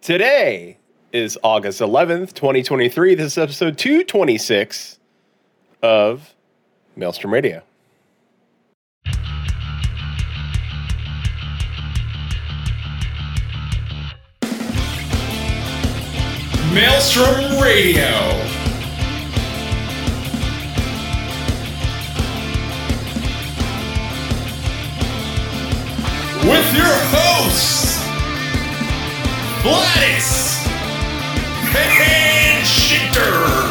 Today is August 11th, 2023. This is episode 226 of Maelstrom Radio. Maelstrom Radio. With your hosts, Gladys and Shitter.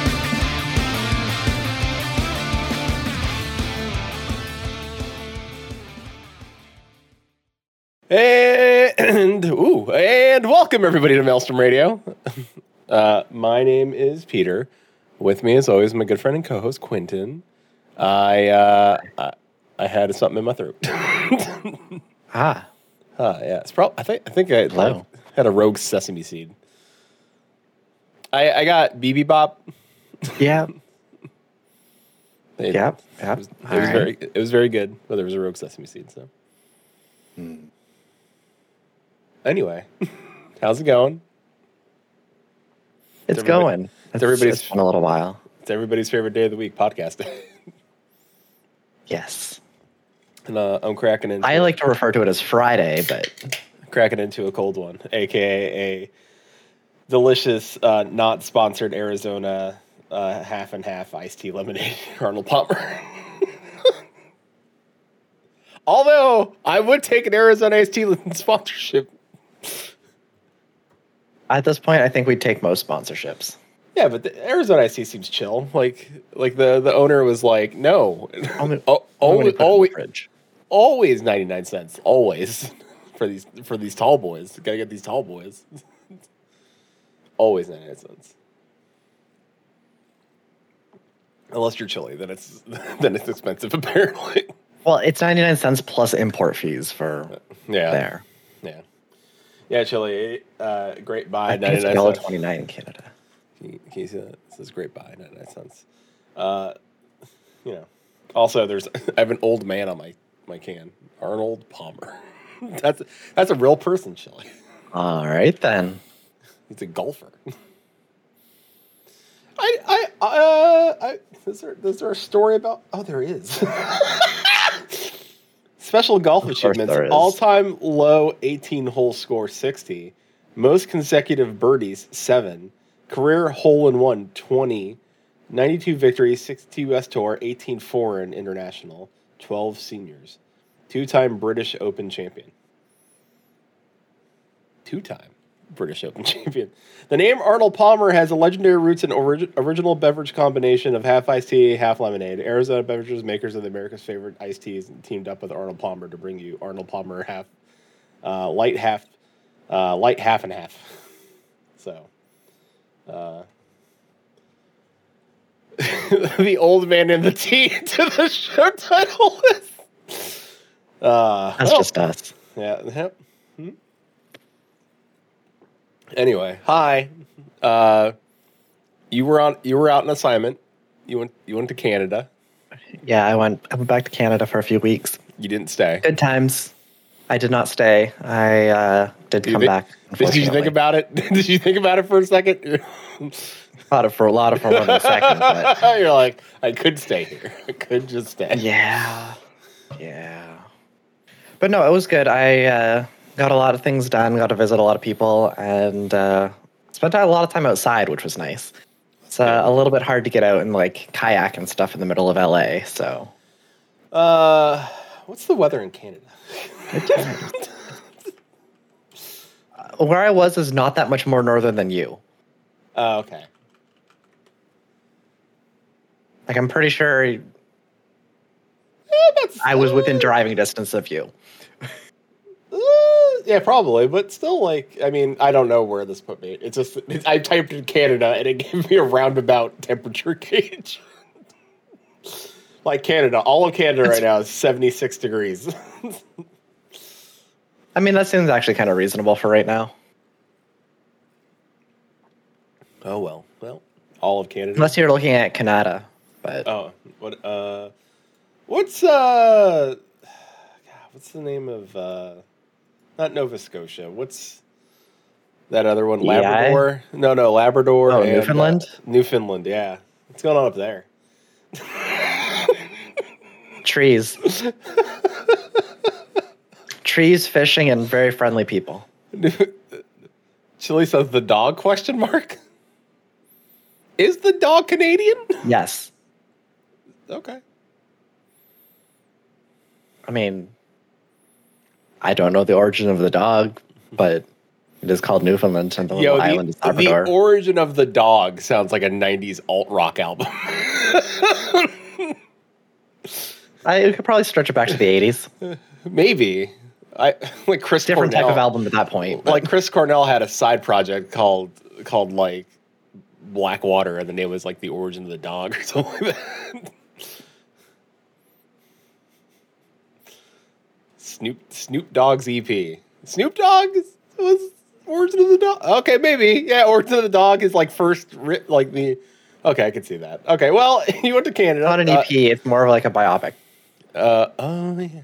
And welcome everybody to Maelstrom Radio. My name is Peter. With me, as always, my good friend and co-host Quentin. I had something in my throat. Yeah. It's probably. I think I had a rogue sesame seed. I got BB Bop. Yeah. It was very good, but there was a rogue sesame seed. So. Anyway, how's it going? It's going. It's been a little while. It's everybody's favorite day of the week, podcasting. Yes. And I'm cracking into. I like to refer to it as Friday, but cracking into a cold one, aka a delicious, not sponsored Arizona half and half iced tea lemonade, Arnold Palmer. Although I would take an Arizona iced tea sponsorship. at this point, I think we'd take most sponsorships. Yeah, but the Arizona iced tea seems chill. Like the owner was like, no, always 99 cents, always for these tall boys. Gotta get these tall boys. Always 99 cents. Unless you're chilly, then it's expensive apparently. Well, it's 99 cents plus import fees for there. Yeah, chili. Great buy. I think it's $1.29 in Canada. Can you see that? It says great buy, 99 cents. Also, I have an old man on my can. Arnold Palmer. That's a real person, chili. All right then. He's a golfer. Is there a story about? Oh, there is. Special golf achievements. All-time low 18-hole score 60. Most consecutive birdies 7. Career hole-in-one 20. 92 victories, 62 U.S. Tour, 18 foreign international, 12 seniors. 2-time British Open champion. 2-time British Open champion. The name Arnold Palmer has a legendary roots in original beverage combination of half iced tea, half lemonade. Arizona Beverages, makers of America's favorite iced teas, teamed up with Arnold Palmer to bring you Arnold Palmer light half and half. So, the old man in the tea to the show title is. That's just us. Yeah. Yep. Anyway, hi. You were out on assignment. You went to Canada. Yeah, I went back to Canada for a few weeks. You didn't stay. Good times. I did not stay. I did come back. Did you think about it? Did you think about it for a second? Thought it for a lot of for a second. But you're like, I could stay here. I could just stay. Yeah. But no, it was good. I got a lot of things done, got to visit a lot of people, and spent a lot of time outside, which was nice. It's a little bit hard to get out and like kayak and stuff in the middle of LA, so. What's the weather in Canada? Where I was is not that much more northern than you. Oh, okay. Like, I'm pretty sure I was within driving distance of you. Yeah, probably, but still, like, I mean, I don't know where this put me. It's just, I typed in Canada, and it gave me a roundabout temperature gauge. Like Canada, all of Canada right now is 76 degrees. I mean, that seems actually kind of reasonable for right now. Oh, well, all of Canada. Unless you're looking at Canada, but. Oh, what's the name of, not Nova Scotia, what's That other one, EI? Labrador. No, Labrador. Oh, and, Newfoundland? Newfoundland, yeah. What's going on up there? Trees. Trees, fishing, and very friendly people. Chili says the dog, question mark? Is the dog Canadian? Yes. Okay. I mean, I don't know the origin of the dog, but it is called Newfoundland, and the little island is Labrador. The origin of the dog sounds like a 90s alt-rock album. I could probably stretch it back to the 80s. Maybe. Like Chris Different Cornell. type of album at that point. Like Chris Cornell had a side project called like Blackwater, and the name was like The Origin of the Dog or something like that. Snoop Dogg's EP. Snoop Dogg was Origin of the Dog. Okay, maybe. Yeah, Origin of the Dog is like first like the. Okay, I can see that. Okay, well, you went to Canada. Not an EP. It's more of like a biopic. Oh yeah.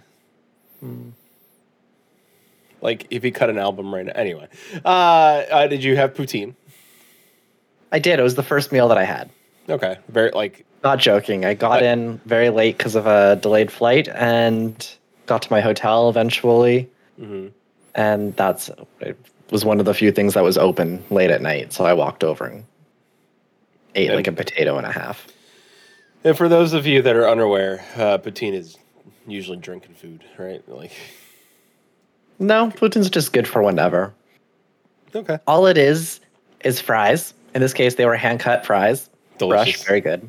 Like if you cut an album right now. Anyway, did you have poutine? I did. It was the first meal that I had. Okay, very like. Not joking. I got in very late because of a delayed flight and got to my hotel eventually. Mm-hmm. And it was one of the few things that was open late at night. So I walked over and ate like a potato and a half. And for those of you that are unaware, poutine is usually drinking food, right? Like. No, poutine's just good for whenever. Okay. All it is fries. In this case, they were hand-cut fries. Delicious. Fresh, very good.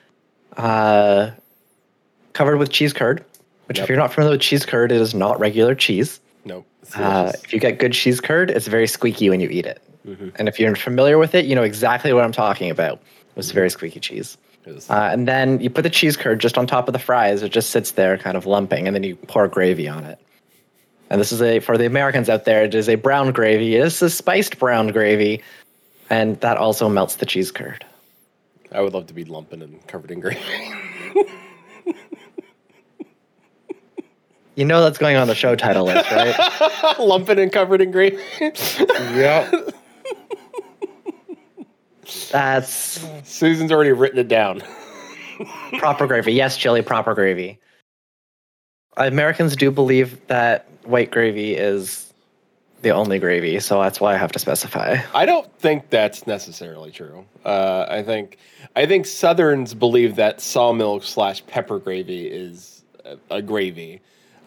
Covered with cheese curd, which if you're not familiar with cheese curd, it is not regular cheese. No. If you get good cheese curd, it's very squeaky when you eat it. Mm-hmm. And if you're familiar with it, you know exactly what I'm talking about. It's very squeaky cheese. And then you put the cheese curd just on top of the fries. It just sits there kind of lumping, and then you pour gravy on it. And this is for the Americans out there, it is a brown gravy. It is a spiced brown gravy, and that also melts the cheese curd. I would love to be lumping and covered in gravy. You know that's going on the show title list, right? Lumping and covered in gravy. Yep. That's Susan's already written it down. proper gravy. Yes, chili, proper gravy. Americans do believe that white gravy is the only gravy, so that's why I have to specify. I don't think that's necessarily true. I think Southerns believe that sawmilk / pepper gravy is a gravy.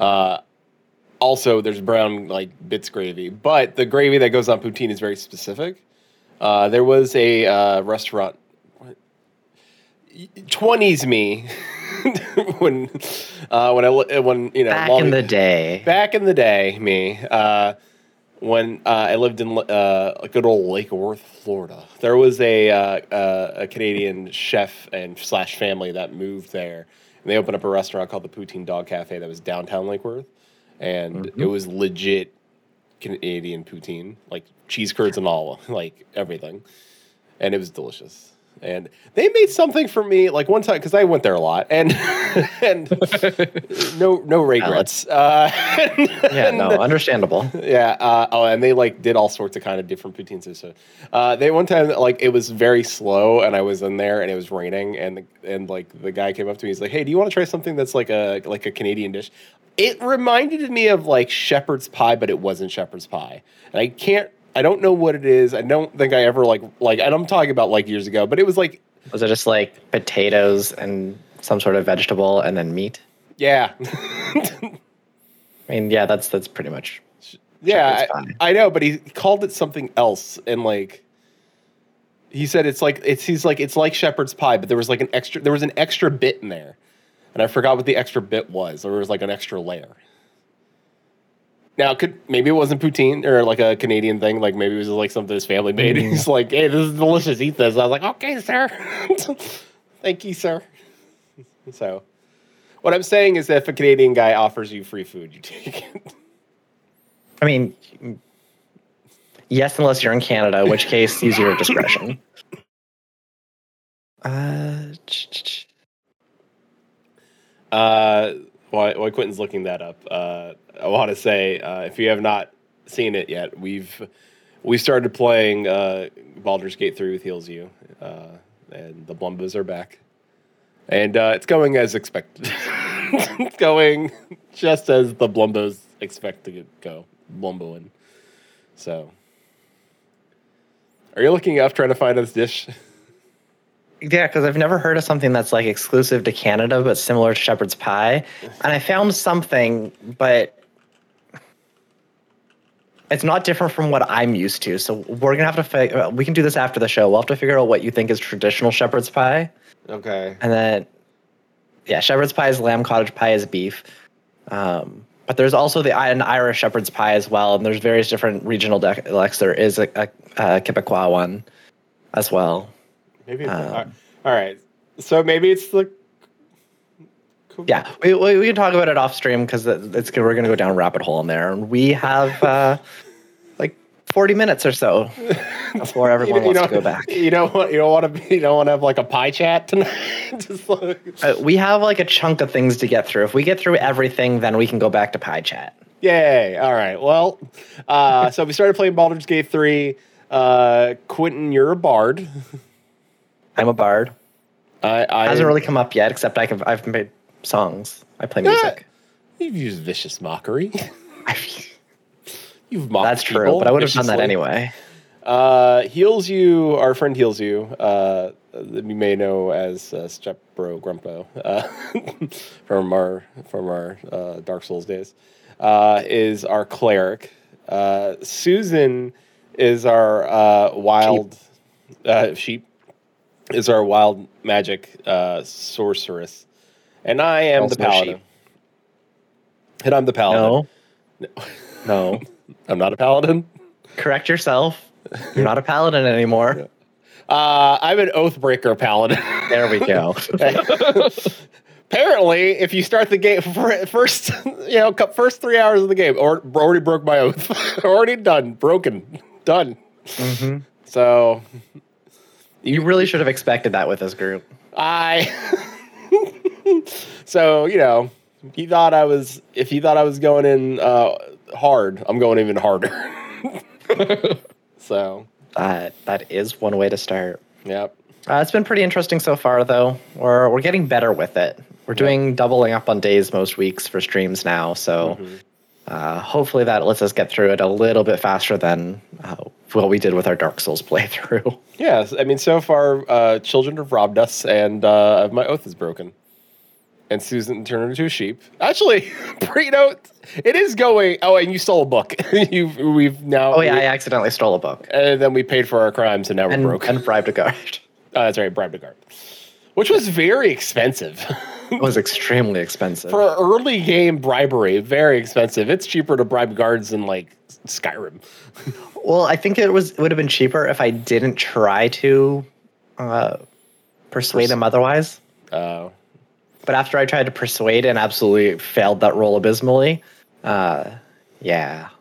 Also, there's brown like bits gravy, but the gravy that goes on poutine is very specific. There was a restaurant, 20s me, when you know Back in the day. Back in the day, me. When I lived in good old Lake Worth, Florida, there was a Canadian chef and / family that moved there, and they opened up a restaurant called the Poutine Dog Cafe that was downtown Lake Worth, and it was legit Canadian poutine, like cheese curds and all, like everything, and it was delicious. And they made something for me like one time because I went there a lot, and no regrets. Understandable. Yeah. And they like did all sorts of kind of different poutines. So they one time like it was very slow, and I was in there, and it was raining, and like the guy came up to me. He's like, "Hey, do you want to try something that's like a Canadian dish?" It reminded me of like shepherd's pie, but it wasn't shepherd's pie, and I don't know what it is. I don't think I ever like, and I'm talking about like years ago, but it was like. Was it just like potatoes and some sort of vegetable and then meat? Yeah. I mean, yeah, that's pretty much. Yeah, I know, but he called it something else, and like. He said it's like shepherd's pie, but there was an extra bit in there, and I forgot what the extra bit was. There was like an extra layer. Now, maybe it wasn't poutine or like a Canadian thing. Like maybe it was just like something his family made. And he's like, "Hey, this is delicious. Eat this." I was like, "Okay, sir. Thank you, sir." So, what I'm saying is that if a Canadian guy offers you free food, you take it. I mean, yes, unless you're in Canada, in which case, use your discretion. While Quentin's looking that up, I want to say if you have not seen it yet, we've we started playing Baldur's Gate 3 with Heals You, and the Blumbos are back. And it's going as expected. It's going just as the Blumbos expect to go, Blumboing. So, are you looking up trying to find this dish? Yeah, because I've never heard of something that's like exclusive to Canada, but similar to shepherd's pie. And I found something, but it's not different from what I'm used to. So we're gonna have to we can do this after the show. We'll have to figure out what you think is traditional shepherd's pie. Okay. And then, yeah, shepherd's pie is lamb, cottage pie is beef. But there's also an Irish shepherd's pie as well, and there's various different regional dialects. There is a Quebecois one as well. Maybe. All right. So maybe it's the. Yeah, we can talk about it off stream because we're going to go down a rabbit hole in there, and we have like 40 minutes or so before everyone wants to go back. You don't want to have like a pie chat tonight. Just like... we have like a chunk of things to get through. If we get through everything, then we can go back to pie chat. Yay! All right. Well, so we started playing Baldur's Gate 3. Quentin, you're a bard. I'm a bard. I hasn't really come up yet, except I've made songs. I play music. You've used vicious mockery. You've mocked That's true, people but I would have done that viciously. anyway. Heals You, our friend Heals You, that we may know as Stepbro Grumpo from our Dark Souls days, is our cleric. Susan is our wild sheep. Is our wild magic sorceress, and I am Also the paladin. sheep. And I'm the paladin. No. I'm not a paladin. Correct yourself. You're not a paladin anymore. I'm an Oathbreaker paladin. There we go. Apparently, if you start the game first 3 hours of the game, or already broke my oath, already done, broken, done. Mm-hmm. So You really should have expected that with this group. So if you thought I was going in hard, I'm going even harder. So that is one way to start. yep. It's been pretty interesting so far, though. We're getting better with it. We're doing doubling up on days most weeks for streams now, so hopefully that lets us get through it a little bit faster than what we did with our Dark Souls playthrough. Yes, I mean, so far, children have robbed us, and my oath is broken. And Susan turned into a sheep. Actually, it is going. Oh, and you stole a book. We've now. Oh yeah, I accidentally stole a book. And then we paid for our crimes, and now we're broke. And bribed a guard. That's right, bribed a guard, which was very expensive. It was extremely expensive. For early game bribery, very expensive. It's cheaper to bribe guards than like Skyrim. Well, I think it would have been cheaper if I didn't try to persuade him otherwise. Oh. But after I tried to persuade and absolutely failed that role abysmally, yeah.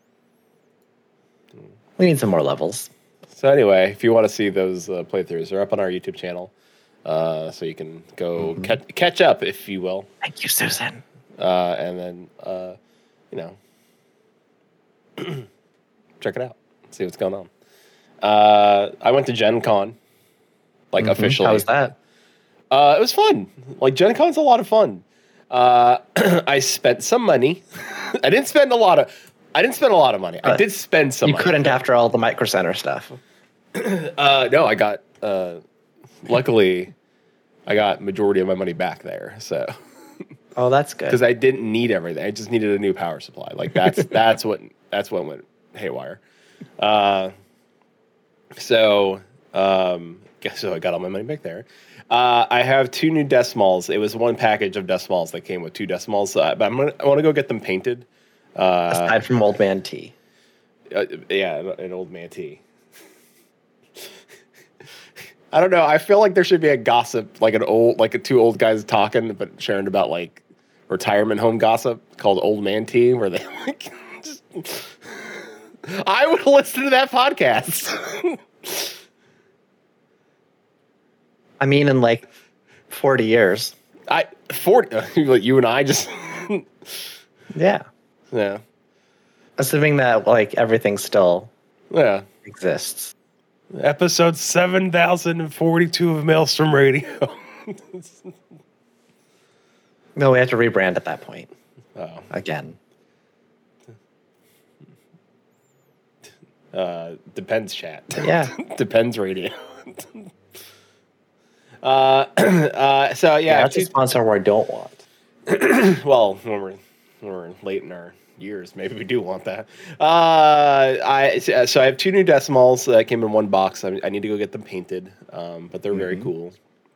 We need some more levels. So anyway, if you want to see those playthroughs, they're up on our YouTube channel. So you can go catch up, if you will. Thank you, Susan. And then, check it out. See what's going on. I went to Gen Con, officially. How was that? It was fun. Like, Gen Con's a lot of fun. I spent some money. I didn't spend a lot of money. I did spend some money. You couldn't after all the Micro Center stuff. No, I got, luckily, I got majority of my money back there, so. Oh, that's good. Because I didn't need everything. I just needed a new power supply. Like, that's what went haywire. So I got all my money back there. I have 2 new Decimals. It was one package of Decimals that came with 2 Decimals. But I want to go get them painted. Aside from Old Man T. Yeah, an Old Man T. I don't know. I feel like there should be a gossip, like 2 old guys talking, but sharing about like retirement home gossip called Old Man T, where they like. I would listen to that podcast. I mean, in like 40 years. 40. Like you and I just. Yeah. Yeah. Assuming that like everything's still Yeah. exists. Episode 7042 of Maelstrom Radio. No, we have to rebrand at that point. Oh. Again. Depends, chat. Yeah. Depends, radio. So yeah, That's a sponsor where I don't want. well, when we're late in our years, maybe we do want that. I have 2 new decimals that came in one box. I need to go get them painted, but they're very cool.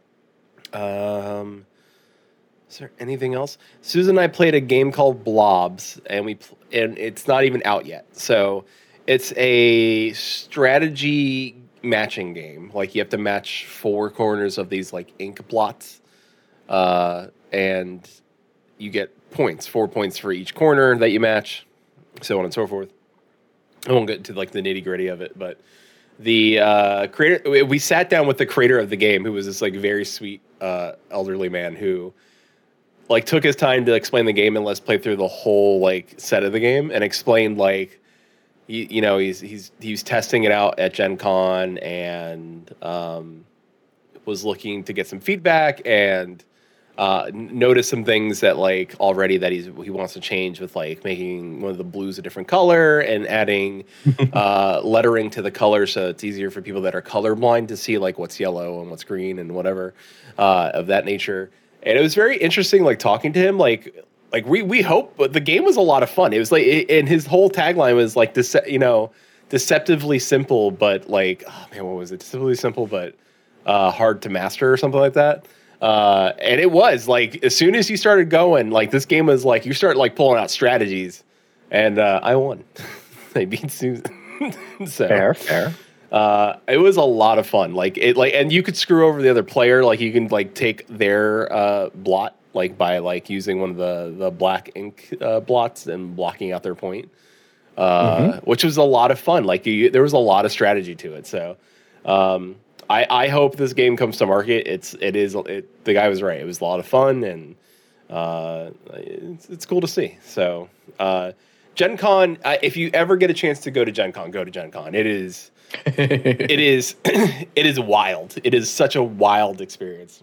Is there anything else? Susan and I played a game called Blobs, and and it's not even out yet. So it's a strategy matching game. Like you have to match 4 corners of these like ink blots, and you get points, 4 points for each corner that you match, so on and so forth. I won't get into like the nitty gritty of it, but the creator, we sat down with the creator of the game, who was this like very sweet elderly man who like took his time to explain the game and let's play through the whole like set of the game and explained like he was testing it out at Gen Con and was looking to get some feedback and noticed some things that like already that he wants to change with like making one of the blues a different color and adding lettering to the color so it's easier for people that are colorblind to see like what's yellow and what's green and whatever of that nature. And it was very interesting, like talking to him, like we hope, but the game was a lot of fun. It was like, and his whole tagline was like, deceptively simple, but like, oh man, what was it? Deceptively simple, but hard to master or something like that. And it was like, as soon as you started going, like this game was like, you start like pulling out strategies and I won. I beat Susan. So, Fair. it was a lot of fun. And you could screw over the other player. Like you can like take their blot, like by like using one of the black ink blots and blocking out their point, which was a lot of fun. Like there was a lot of strategy to it. So I hope this game comes to market. The guy was right. It was a lot of fun and it's cool to see. So Gen Con, if you ever get a chance to go to Gen Con, go to Gen Con. It is wild. It is such a wild experience.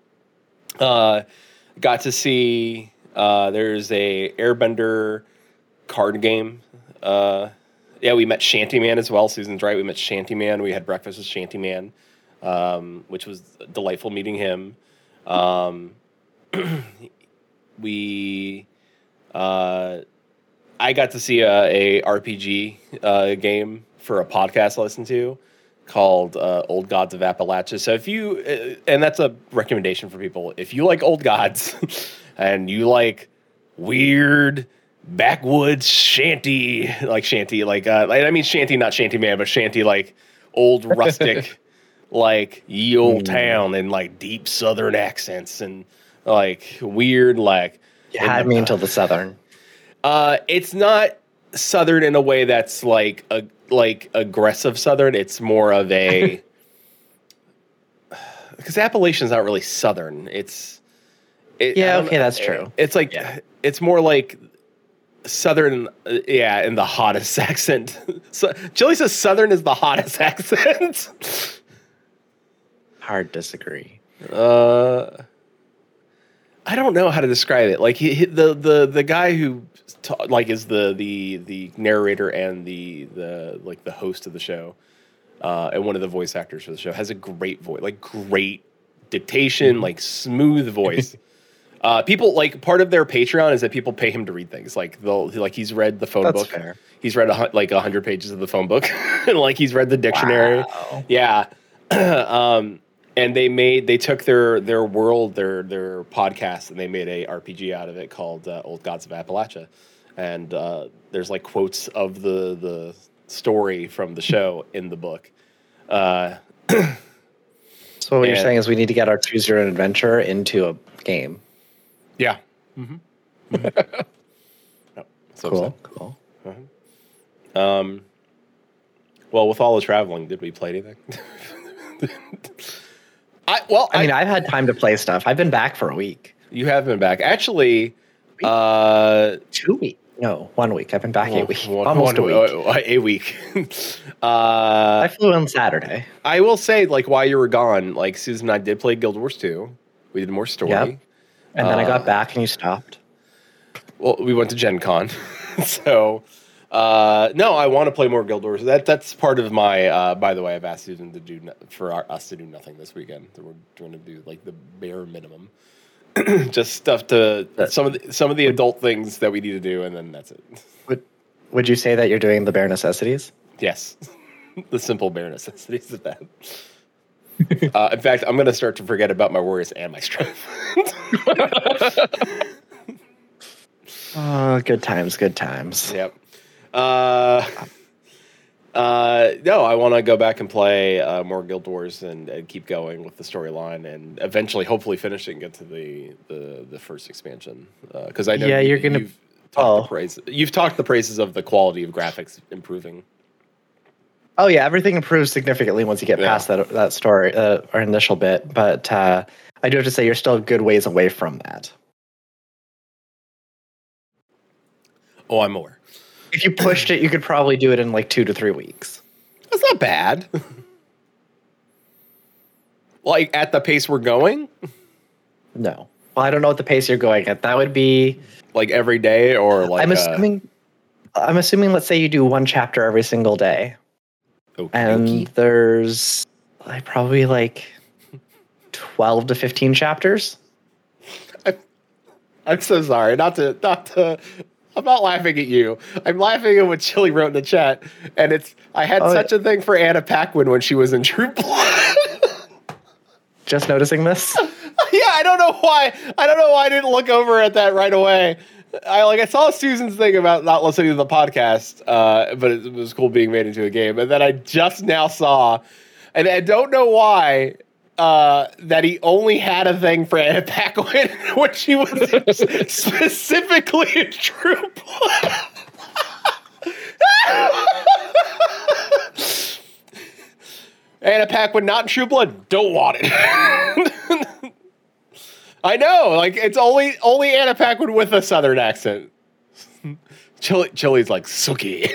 Got to see there's a Airbender card game. We met Shantyman as well. Susan's right. We met Shantyman. We had breakfast with Shantyman, which was delightful meeting him. I got to see a RPG game for a podcast I listened to called Old Gods of Appalachia. So if you, and that's a recommendation for people, if you like Old Gods and you like weird backwoods shanty, I mean shanty, not shanty man, but shanty like old rustic, like ye old town and like deep southern accents and like weird like. You had me until the southern. It's not southern in a way that's like aggressive southern. It's more of a because Appalachian's not really southern. That's true. It's like it's more like southern, in the hottest accent. So Chili says southern is the hottest accent. Hard disagree. I don't know how to describe it. Like the guy who is the narrator and the host of the show, and one of the voice actors for the show has a great voice, like great dictation, like smooth voice. People like part of their Patreon is that people pay him to read things. Like he's read the phone book. Fair. He's read 100 pages of the phone book, and like he's read the dictionary. Wow. Yeah. And they took their world, their podcast, and they made a RPG out of it called Old Gods of Appalachia. And there's like quotes of the story from the show in the book. So what you're saying is we need to get our Choose Your Own Adventure into a game. Yeah. Mm-hmm. Cool. Uh-huh. Well, with all the traveling, did we play anything? I've had time to play stuff. I've been back for a week. You have been back. Actually, 2 weeks. No, 1 week. I've been back 8 weeks. One- Almost one- a week. A week. I flew in Saturday. I will say, like, while you were gone, like, Susan and I did play Guild Wars 2. We did more story. Yep. And then I got back and you stopped. Well, we went to Gen Con. So, no, I want to play more Guild Wars. That's part of my, by the way, I've asked Susan to do, us to do nothing this weekend. We're going to do, like, the bare minimum. Just stuff to, some of the adult things that we need to do, and then that's it. Would you say that you're doing the bare necessities? Yes. The simple bare necessities of that. In fact, I'm going to start to forget about my worries and my strife. Oh, good times, good times. Yep. No, I want to go back and play more Guild Wars and keep going with the storyline, and eventually, hopefully, finish it and get to the first expansion. Because I know you're gonna. You've talked the praises of the quality of graphics improving. Oh yeah, everything improves significantly once you get past that story, our initial bit. But I do have to say, you're still a good ways away from that. Oh, I'm aware. If you pushed it, you could probably do it in like 2 to 3 weeks. That's not bad. Like, at the pace we're going? No. Well, I don't know what the pace you're going at. That would be like every day, or like I'm assuming let's say you do 1 chapter every single day. Okay. And there's probably like 12 to 15 chapters. I'm so sorry. Not to I'm not laughing at you. I'm laughing at what Chili wrote in the chat. And I had such a thing for Anna Paquin when she was in True Blood. Just noticing this? Yeah, I don't know why. I didn't look over at that right away. I saw Susan's thing about not listening to the podcast, but it was cool being made into a game. And then I just now saw, and I don't know why, that he only had a thing for Anna Paquin when she was specifically in True Blood. Anna Paquin not in True Blood, don't want it. I know, like, it's only Anna Paquin with a southern accent. Chili's like, Suki.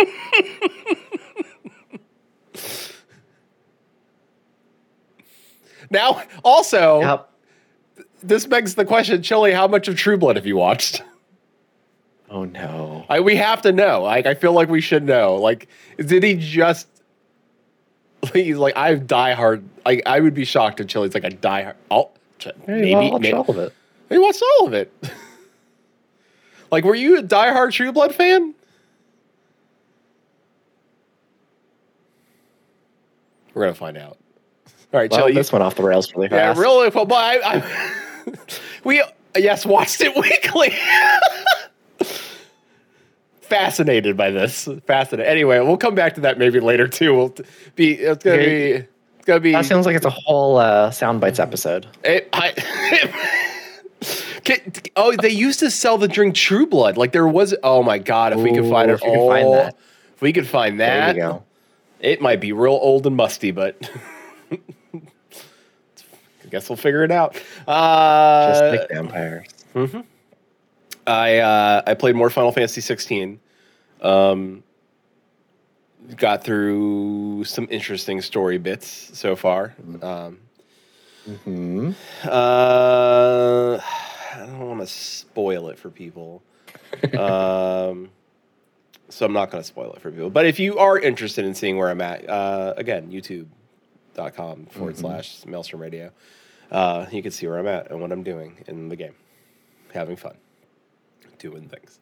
Now, also, this begs the question, Chili, how much of True Blood have you watched? Oh, no. We have to know. Like, I feel like we should know. Like, did he just... He's like, I die hard. Like, I would be shocked if Chili's like a die hard... Oh, maybe all of it. He watched all of it. Like, were you a diehard True Blood fan? We're gonna find out. All right, Chili. This went off the rails really fast. Yeah, really. Well, we watched it weekly. Fascinated by this. Fascinated. Anyway, we'll come back to that maybe later too. It's gonna be. That sounds like it's a whole Sound Bites episode. They used to sell the drink True Blood. Like, there was. Oh my god! If we could find it, if we could find that, there you go. It might be real old and musty, but I guess we'll figure it out. Just like vampires. Mm-hmm. I played more Final Fantasy 16. Got through some interesting story bits so far. I don't want to spoil it for people. So I'm not going to spoil it for people. But if you are interested in seeing where I'm at, again, youtube.com/Maelstrom Radio. You can see where I'm at and what I'm doing in the game. Having fun. Doing things.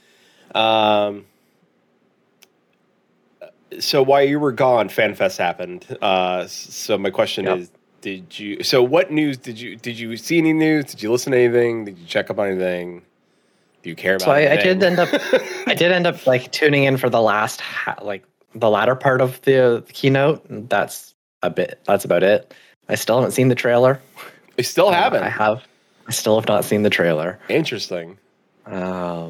So while you were gone, FanFest happened. So my question is, what news did you see any news? Did you listen to anything? Did you check up on anything? Do you care about anything? I did end up like tuning in for the last the latter part of the keynote. And that's about it. I still haven't seen the trailer. You still haven't? I still have not seen the trailer. Interesting. So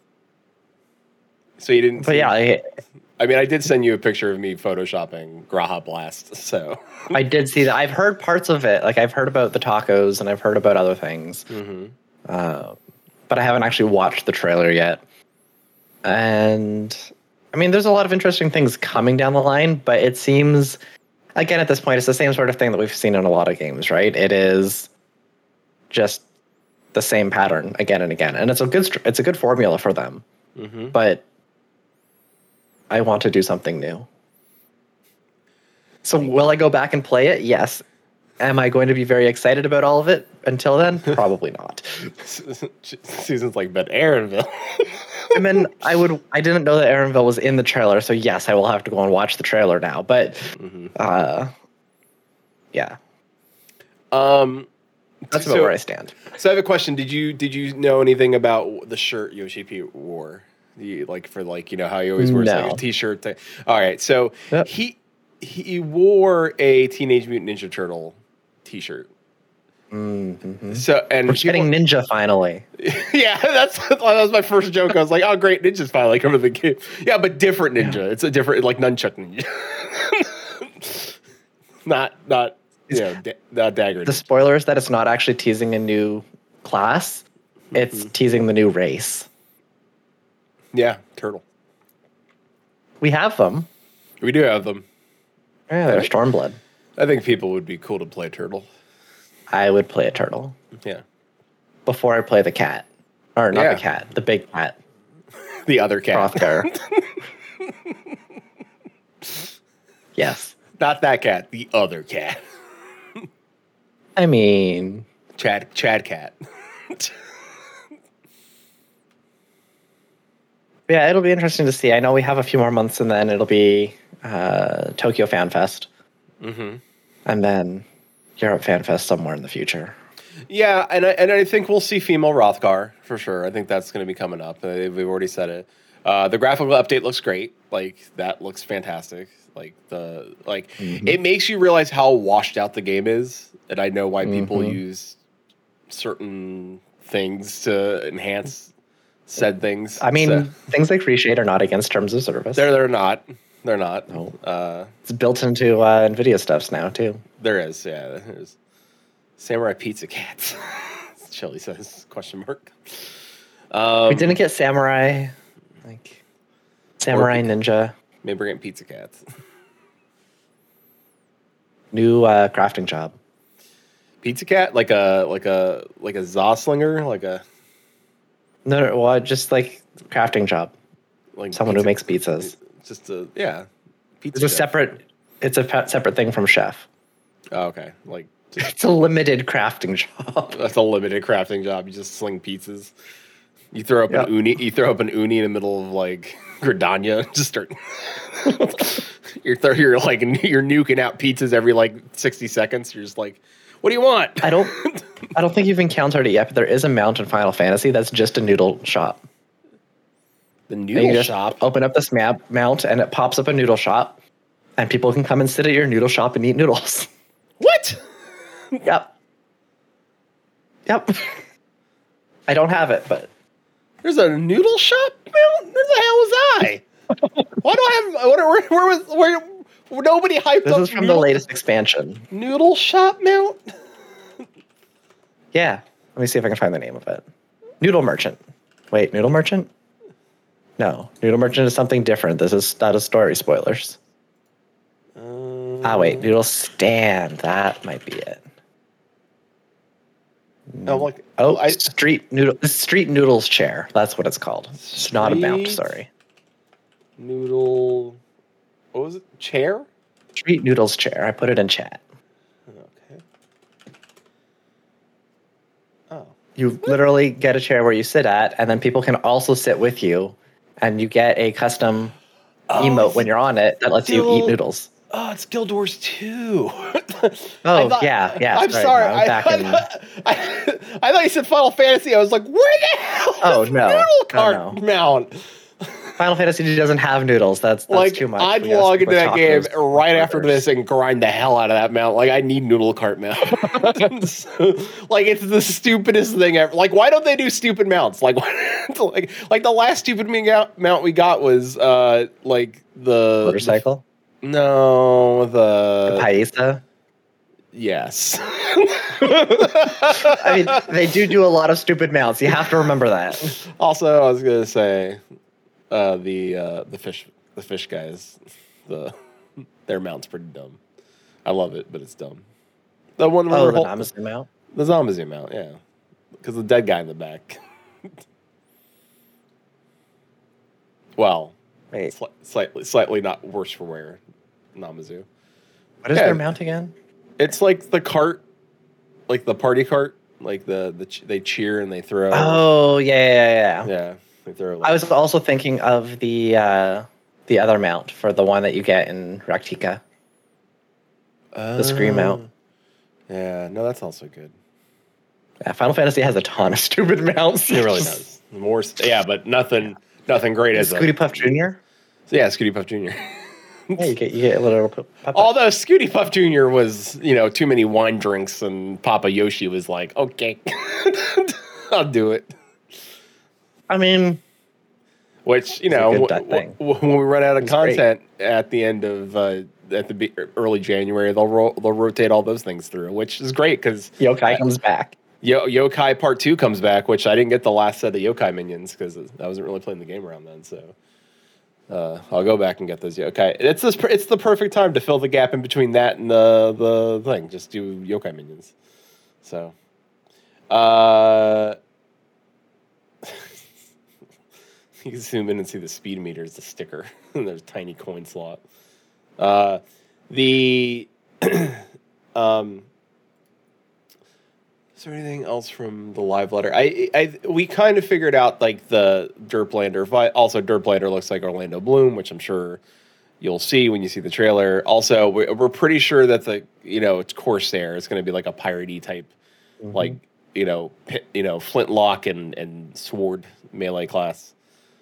you didn't. But I did send you a picture of me photoshopping Graha Blast. So I did see that. I've heard parts of it. Like, I've heard about the tacos and I've heard about other things. Mm-hmm. But I haven't actually watched the trailer yet. And I mean, there's a lot of interesting things coming down the line, but it seems, again, at this point, it's the same sort of thing that we've seen in a lot of games, right? It is just the same pattern again and again, and it's a good formula for them. Mm-hmm. But I want to do something new. So will I go back and play it? Yes. Am I going to be very excited about all of it until then? Probably not. Susan's like, but Aaronville. I mean, I didn't know that Aaronville was in the trailer, so yes, I will have to go and watch the trailer now. But, yeah. That's about where I stand. So I have a question. Did you know anything about the shirt Yoshi P wore? How you always wear like a t-shirt thing. All right, so Yep. he wore a Teenage Mutant Ninja Turtle t-shirt. Mm-hmm. So and We're getting Ninja finally. Yeah, that was my first joke. I was like, oh great, Ninja's finally coming to the game. Yeah, but different Ninja. Yeah. It's a different like nunchuck Ninja. not not dagger. The spoiler is that it's not actually teasing a new class. It's teasing the new race. Yeah, turtle. We have them. We do have them. Yeah, they're Stormblood. I think people would be cool to play turtle. I would play a turtle. Yeah. Before I play the cat. Or not the cat, the big cat. The other cat. Hrothgar. Yes. Not that cat, the other cat. I mean... Chad cat. Yeah, it'll be interesting to see. I know we have a few more months and then it'll be Tokyo Fan Fest. Mm-hmm. And then Europe Fan Fest somewhere in the future. Yeah, and I think we'll see female Hrothgar for sure. I think that's going to be coming up. We've already said it. The graphical update looks great. Like that looks fantastic. Like it makes you realize how washed out the game is, and I know why people use certain things to enhance said things. I mean, things like Free Shade are not against terms of service. They're not. They're not. No. It's built into NVIDIA stuffs now too. There is, yeah. There's Samurai Pizza Cats. Shelly says, question mark. We didn't get Samurai, like Samurai Ninja. Maybe we're getting Pizza Cats. New crafting job. Pizza Cat? Like a Zoslinger? Like a... No, well, just like crafting job. Like someone who makes pizzas. Just pizza. It's a separate thing from chef. Oh, okay. Like it's a limited crafting job. That's a limited crafting job. You just sling pizzas. You throw up an uni. You throw up an uni in the middle of like Gridania. Just start. you're nuking out pizzas every like 60 seconds. You're just like, what do you want? I don't think you've encountered it yet, but there is a mount in Final Fantasy that's just a noodle shop. The noodle shop? Open up this mount and it pops up a noodle shop, and people can come and sit at your noodle shop and eat noodles. What? Yep. I don't have it, but there's a noodle shop mount? Where the hell was I? Why do I have? Where nobody hyped this up? This is from the latest expansion. Noodle shop mount? Yeah. Let me see if I can find the name of it. Noodle Merchant. Wait, Noodle Merchant? No, Noodle Merchant is something different. This is not a story. Spoilers. Wait, Noodle Stand. That might be it. Street Noodles chair. That's what it's called. It's not a mount. Sorry. Noodle. What was it? Chair? Street Noodles chair. I put it in chat. Okay. Oh. You literally get a chair where you sit at, and then people can also sit with you, and you get a custom emote when you're on it that lets you eat noodles. Oh, it's Guild Wars 2. Yeah. I'm sorry. I thought you said Final Fantasy. I was like, where the hell is Noodle Cart mount? Final Fantasy doeson have noodles. That's like, too much. I'd log into that game right after this and grind the hell out of that mount. Like, I need Noodle Cart mount. Like, it's the stupidest thing ever. Like, why don't they do stupid mounts? Like, like the last stupid mount we got was like the motorcycle. No, the Paisa. Yes. I mean, they do a lot of stupid mounts. You have to remember that. Also, I was gonna say, the fish guys, their mount's pretty dumb. I love it, but it's dumb. The one where the Namazu mount? The Zamazu mount, yeah. Because the dead guy in the back. Well, Wait, slightly not worse for wear, Namazu. what is their mount again? It's like the cart, like the party cart, like they cheer and they throw. Oh, yeah. Yeah, they throw. I was also thinking of the other mount for the one that you get in Raktika. The Scream mount. Yeah, no, that's also good. Yeah, Final Fantasy has a ton of stupid mounts. It really does. But nothing great as Scooty Puff Jr.? Yeah, Scooty Puff Jr. Yeah, you get a little pup. Although Scooty Puff Jr. was, too many wine drinks, and Papa Yoshi was like, okay, I'll do it. I mean, which, when we run out of content at the end of early January, they'll rotate all those things through, which is great because Yokai comes back. Yokai Part 2 comes back, which I didn't get the last set of Yokai minions because I wasn't really playing the game around then. So I'll go back and get those Yokai. It's the perfect time to fill the gap in between that and the thing. Just do Yokai minions. So, you can zoom in and see the speed meter is the sticker. And there's a tiny coin slot. Is there anything else from the live letter? We kind of figured out like the Derplander. Also, Derplander looks like Orlando Bloom, which I'm sure you'll see when you see the trailer. Also, we're pretty sure that it's Corsair. It's going to be like a piratey type, like flintlock and sword melee class.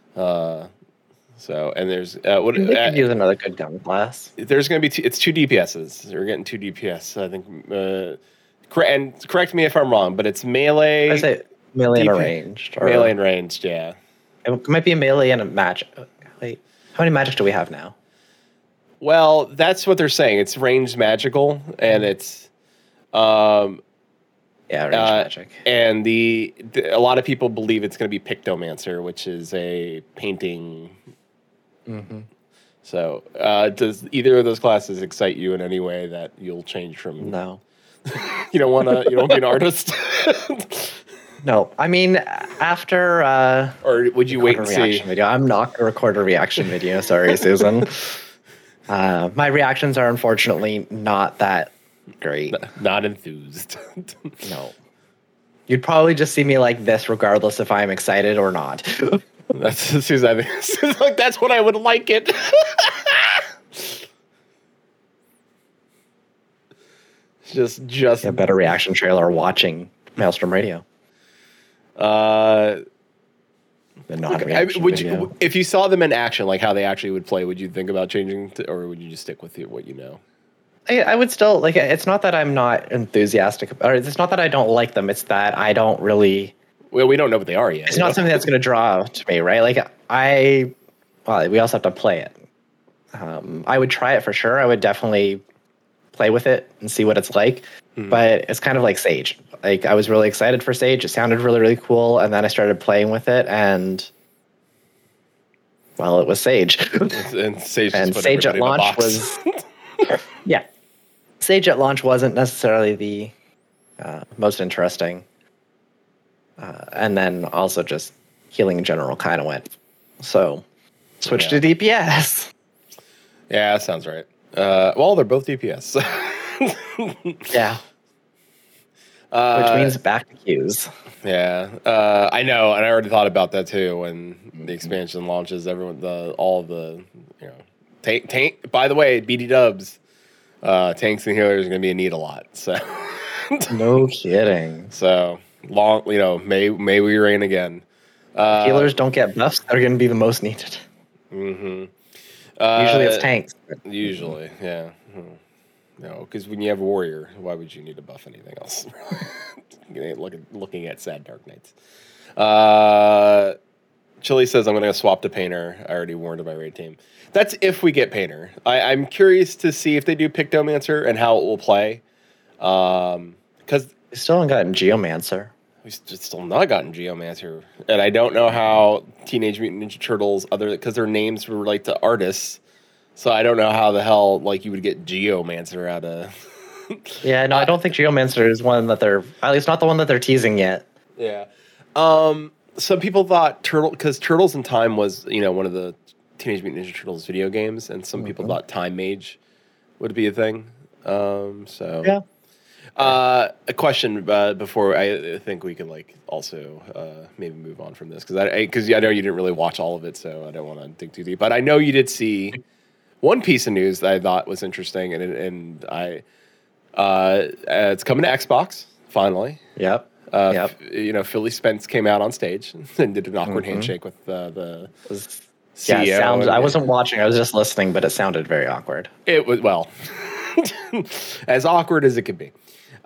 And there's we could use another good gun class. There's going to be it's 2 DPSs. We're getting 2 DPS. I think. And correct me if I'm wrong, but it's melee. I say melee and ranged. Melee and ranged, yeah. It might be a melee and a magic. Wait, how many magic do we have now? Well, that's what they're saying. It's ranged magical, and it's ranged magic. And a lot of people believe it's going to be Pictomancer, which is a painting. Mm-hmm. So, does either of those classes excite you in any way that you'll change from? No. You don't want to be an artist? No. I mean, after or would you wait and see? Video. I'm not going to record a reaction video. Sorry, Susan. My reactions are unfortunately not that great. Not enthused. No. You'd probably just see me like this regardless if I'm excited or not. That's Susan. Like that's what I would like it. Just a better reaction trailer watching Maelstrom Radio. Video. If you saw them in action, like how they actually would play, would you think about changing, or would you just stick with what you know? I would still like. It's not that I'm not enthusiastic, or it's not that I don't like them. It's that I don't really. Well, we don't know what they are yet. It's not something that's going to draw to me, right? Like we also have to play it. I would try it for sure. I would definitely play with it and see what it's like. But it's kind of like Sage. Like I was really excited for Sage. It sounded really, really cool. And then I started playing with it and it was Sage. And Sage at launch was yeah. Sage at launch wasn't necessarily the most interesting. And then also just healing in general kind of went. So switched to DPS. Yeah, that sounds right. Well, they're both DPS. Yeah. Which means back to queues. Yeah. I know, and I already thought about that too when the expansion launches. Tank. By the way, BD Dubs, tanks and healers are going to be in need a lot. So. No kidding. So long, may we reign again. Healers don't get buffs. They're going to be the most needed. Mm-hmm. Usually it's tanks. Usually, yeah. No, because when you have a warrior, why would you need to buff anything else? Looking at sad Dark Knights. Chili says, I'm going to swap to Painter. I already warned my raid team. That's if we get Painter. I'm curious to see if they do Pictomancer and how it will play. Because we still haven't gotten Geomancer. We we've still not gotten Geomancer, and I don't know how Teenage Mutant Ninja Turtles, because their names relate to artists, so I don't know how the hell like you would get Geomancer out of. Yeah, no, I don't think Geomancer is one that they're, at least not the one that they're teasing yet. Yeah. Some people thought because Turtles in Time was, one of the Teenage Mutant Ninja Turtles video games, and some people thought Time Mage would be a thing. Yeah. A question before I think we can also maybe move on from this because I know you didn't really watch all of it, so I don't want to dig too deep. But I know you did see one piece of news that I thought was interesting, and it's coming to Xbox finally. Yep. Philly Spence came out on stage and did an awkward handshake with the CEO. Yeah, I wasn't watching; I was just listening, but it sounded very awkward. It was as awkward as it could be.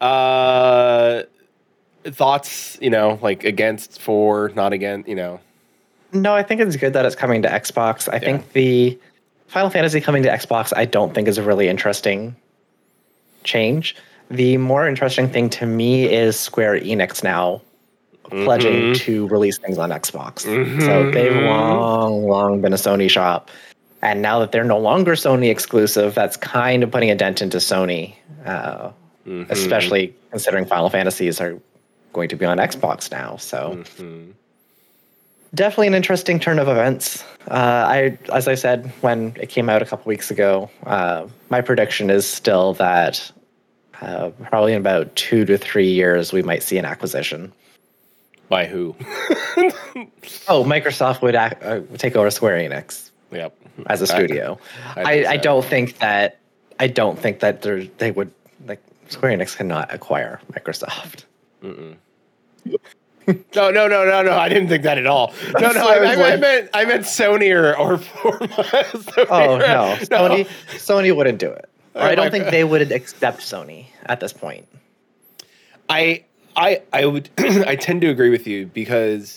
Thoughts, against, for, not against, No, I think it's good that it's coming to Xbox. I think the Final Fantasy coming to Xbox, I don't think is a really interesting change. The more interesting thing to me is Square Enix now pledging to release things on Xbox. So they've long been a Sony shop. And now that they're no longer Sony exclusive, that's kind of putting a dent into Sony, especially considering Final Fantasies are going to be on Xbox now. So definitely an interesting turn of events. As I said when it came out a couple weeks ago, my prediction is still that probably in about 2 to 3 years we might see an acquisition. By who? Microsoft would take over Square Enix. Yep. As a studio. I don't think that they would, like, Square Enix cannot acquire Microsoft. No. I didn't think that at all. No. I meant Sony or Sony. Oh no, Sony wouldn't do it. Or I don't think they would accept Sony at this point. I would. I tend to agree with you because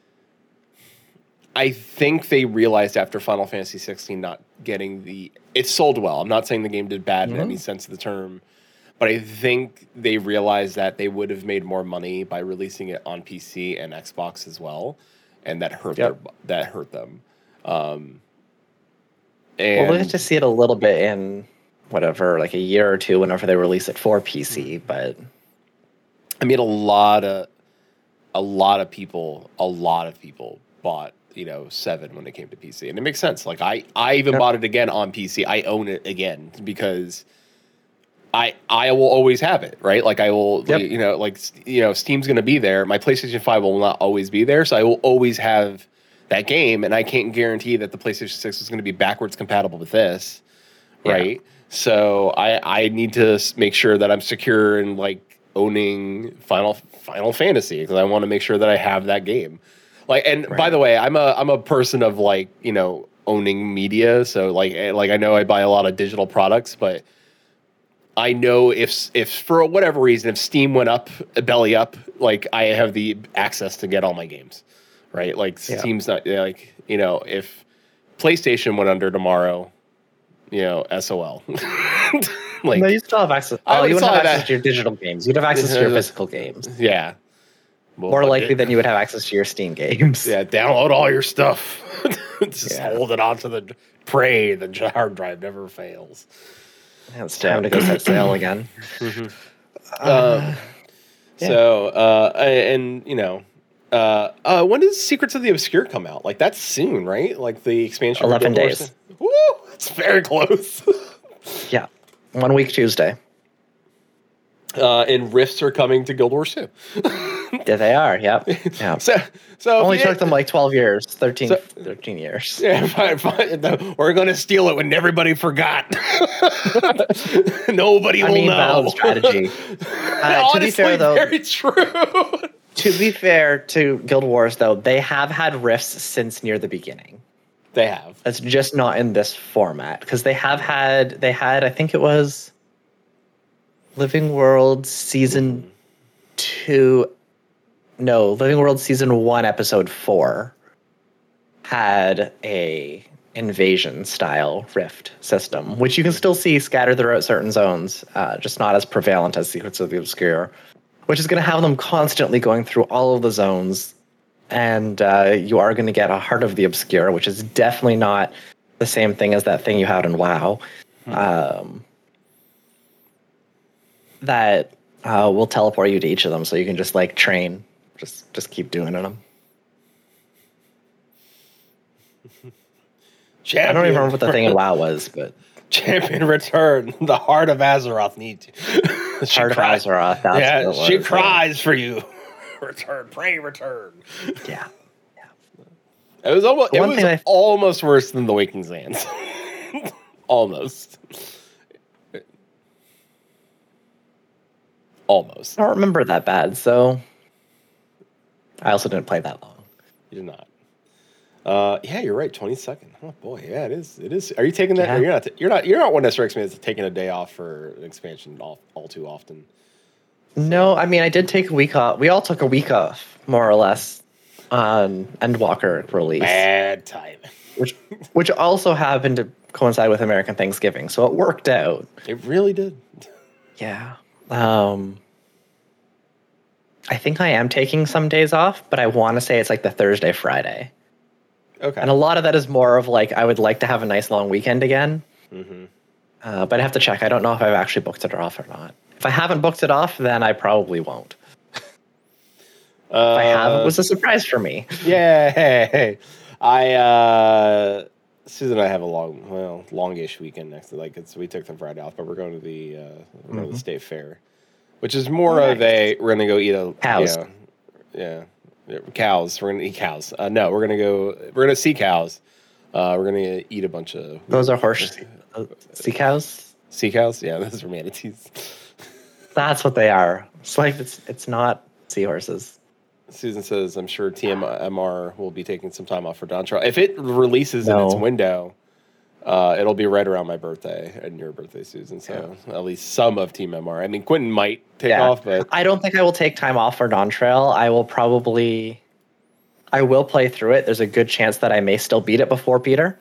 I think they realized after Final Fantasy 16 not getting it sold well. I'm not saying the game did bad in any sense of the term, but I think they realized that they would have made more money by releasing it on PC and Xbox as well, and that hurt them. And we'll get to see it a little bit in like a year or two whenever they release it for PC. But I mean, a lot of people bought 7 when it came to PC, and it makes sense. Like I even bought it again on PC. I own it again because I will always have it, right? Like I will, Steam's going to be there. My PlayStation 5 will not always be there, so I will always have that game, and I can't guarantee that the PlayStation 6 is going to be backwards compatible with this, right? So I need to make sure that I'm secure in owning Final Fantasy because I want to make sure that I have that game. By the way, I'm a person of owning media, so I know I buy a lot of digital products, but I know if for whatever reason if Steam went up belly up, I have the access to get all my games, right? Steam's not if PlayStation went under tomorrow, SOL. No, you still have access. You wouldn't have access to your digital games. You'd have access to your physical games. Yeah. Well, more likely than you would have access to your Steam games. Yeah, download all your stuff. Just hold it onto the tray. The hard drive never fails. Yeah, it's time to go set sail again. When does Secrets of the Obscure come out? That's soon, right? The expansion. 11 days. Woo! It's very close. Yeah, 1 week Tuesday. And Rifts are coming to Guild Wars 2. Yeah, they are. Yep. Yeah. So only took them 12 years, 13 years. Yeah, fine. We're going to steal it when everybody forgot. Nobody will know. Battle strategy. Honestly, to be fair, though, very true. To be fair to Guild Wars, though, they have had rifts since near the beginning. They have. It's just not in this format because they had, I think it was Living World Season 2. No, Living World Season 1, Episode 4 had a invasion-style rift system, which you can still see scattered throughout certain zones, just not as prevalent as Secrets of the Obscure. which is going to have them constantly going through all of the zones. And you are going to get a Heart of the Obscure, which is definitely not the same thing as that thing you had in WoW. That will teleport you to each of them, so you can just like train, just keep doing them. Champion. I don't even remember what the thing in WoW was, but Champion return. The Heart of Azeroth needs you. Heart of Azeroth. That's what it she was, cries for you. Return, pray, return. Yeah. It was almost. The one thing almost worse than the Waking Sands. Almost. Almost. I don't remember that bad, so I also didn't play that long. You did not. Yeah, you're right. 22nd. Oh boy, yeah, it is. It is. Are you taking that? Yeah. Or you're not one that strikes me as taking a day off for an expansion all too often. No, I mean I did take a week off. We all took a week off, more or less, on Endwalker release, Bad time. which also happened to coincide with American Thanksgiving, so it worked out. It really did. Yeah. I think I am taking some days off, but I want to say it's like the Thursday, Friday. Okay. And a lot of that is more of like, I would like to have a nice long weekend again. Mm-hmm. But I have to check. I don't know if I've actually booked it off or not. If I haven't booked it off, then I probably won't. If I have, it was a surprise for me. Yeah. Susan and I have a longish weekend next. We took the Friday off, but we're going to the state fair, which is more of a we're gonna go eat cows. Yeah, cows. We're gonna eat cows. No, we're gonna see cows. We're gonna eat a bunch of Those are sea cows. Sea cows. Yeah, those are manatees. That's what they are. It's like it's not seahorses. Susan says, I'm sure TMR will be taking some time off for Dawn Trial. If it releases in its window, it'll be right around my birthday and your birthday, Susan. So at least some of Team MR. I mean, Quentin might take off, but I don't think I will take time off for Dawn Trail. I will play through it. There's a good chance that I may still beat it before Peter.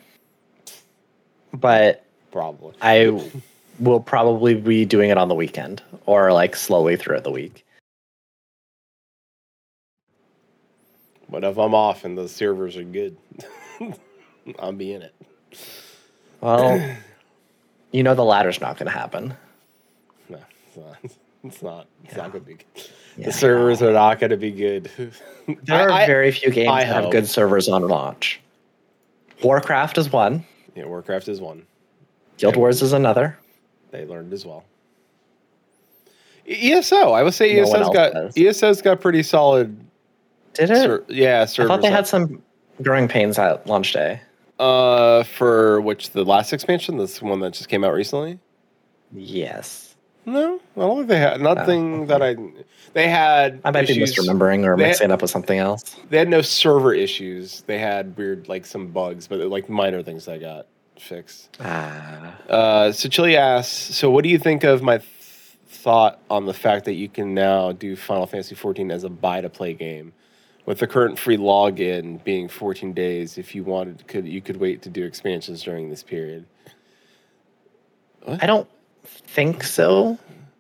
But probably. I will probably be doing it on the weekend or like slowly throughout the week. But if I'm off and the servers are good, I'll be in it. Well, the ladder's not going to happen. No, it's not. It's not going to be good. Yeah, the servers are not going to be good. There are very few games that have good servers on launch. Warcraft is one. Yeah, Warcraft is one. Guild Wars is another. They learned as well. ESO, I would say ESO's got pretty solid. Did it? Yeah, servers. I thought they had some growing pains at launch day. For the last expansion, this one that just came out recently? Yes. No, I don't think they had. Nothing that they had. I might be misremembering or mixing it up with something else. They had no server issues. They had weird, some bugs, but minor things that got fixed. So Chili asks, so what do you think of my thought on the fact that you can now do Final Fantasy XIV as a buy-to-play game? With the current free login being 14 days, if you wanted, you could wait to do expansions during this period. What? I don't think so.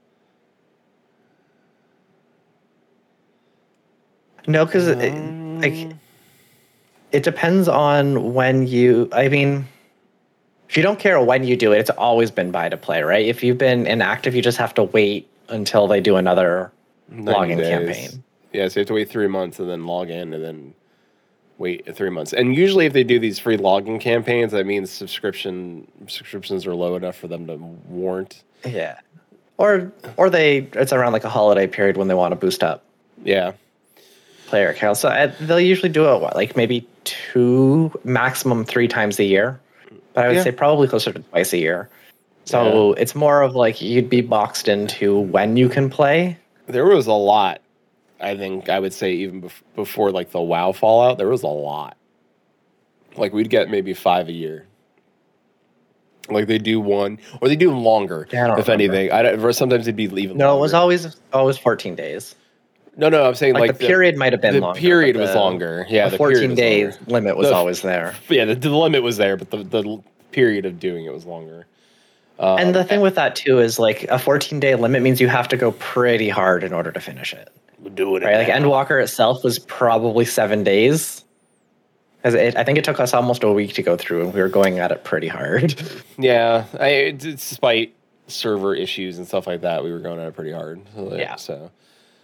No, because it depends on when you. I mean, if you don't care when you do it, it's always been buy to play, right? If you've been inactive, you just have to wait until they do another login campaign. Yeah, so you have to wait 3 months and then log in and then wait 3 months. And usually if they do these free login campaigns, that means subscriptions are low enough for them to warrant. Yeah. Or it's around like a holiday period when they want to boost up. Yeah. Player count. So they'll usually do it, like maybe 2, maximum 3 times a year. But I would say probably closer to twice a year. So it's more of like you'd be boxed into when you can play. There was a lot. I think I would say even before the WoW Fallout, there was a lot. We'd get maybe 5 a year. They do one, or they do them longer. Yeah, if anything, sometimes it'd be even. No, longer. it was always 14 days. No, I'm saying the period might have been longer. The period was longer. Yeah, the 14-day limit was always there. Yeah, the limit was there, but the period of doing it was longer. And the thing with that too is like a 14-day limit means you have to go pretty hard in order to finish it. We're doing it. Right? Like now. Endwalker itself was probably 7 days. I think it took us almost a week to go through, and we were going at it pretty hard. Yeah, despite server issues and stuff like that, we were going at it pretty hard. Yeah. So,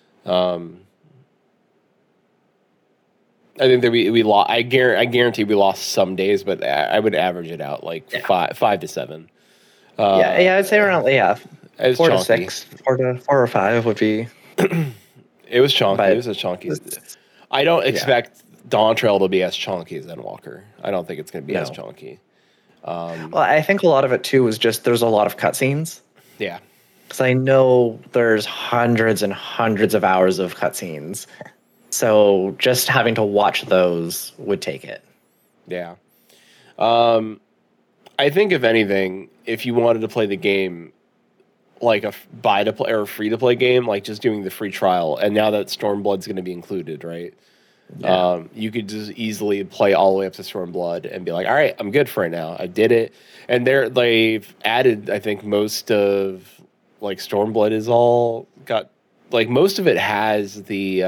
I think that we lost. I guarantee we lost some days, but I would average it out like 5 to 7. Yeah, I'd say around it was 4 to chunky. 6, 4 or 5 would be. It was chunky. But it was a chunky. I don't expect Dawn Trail to be as chunky as Endwalker. I don't think it's going to be as chunky. Well, I think a lot of it too was just there's a lot of cutscenes. Yeah. Because I know there's hundreds and hundreds of hours of cutscenes. So just having to watch those would take it. Yeah. I think if anything, if you wanted to play the game like a buy to play or a free to play game, like just doing the free trial, and now that Stormblood's going to be included, right? Yeah. You could just easily play all the way up to Stormblood and be like, all right, I'm good for it now. I did it. And they've added, I think, most of like Stormblood is all got like most of it has the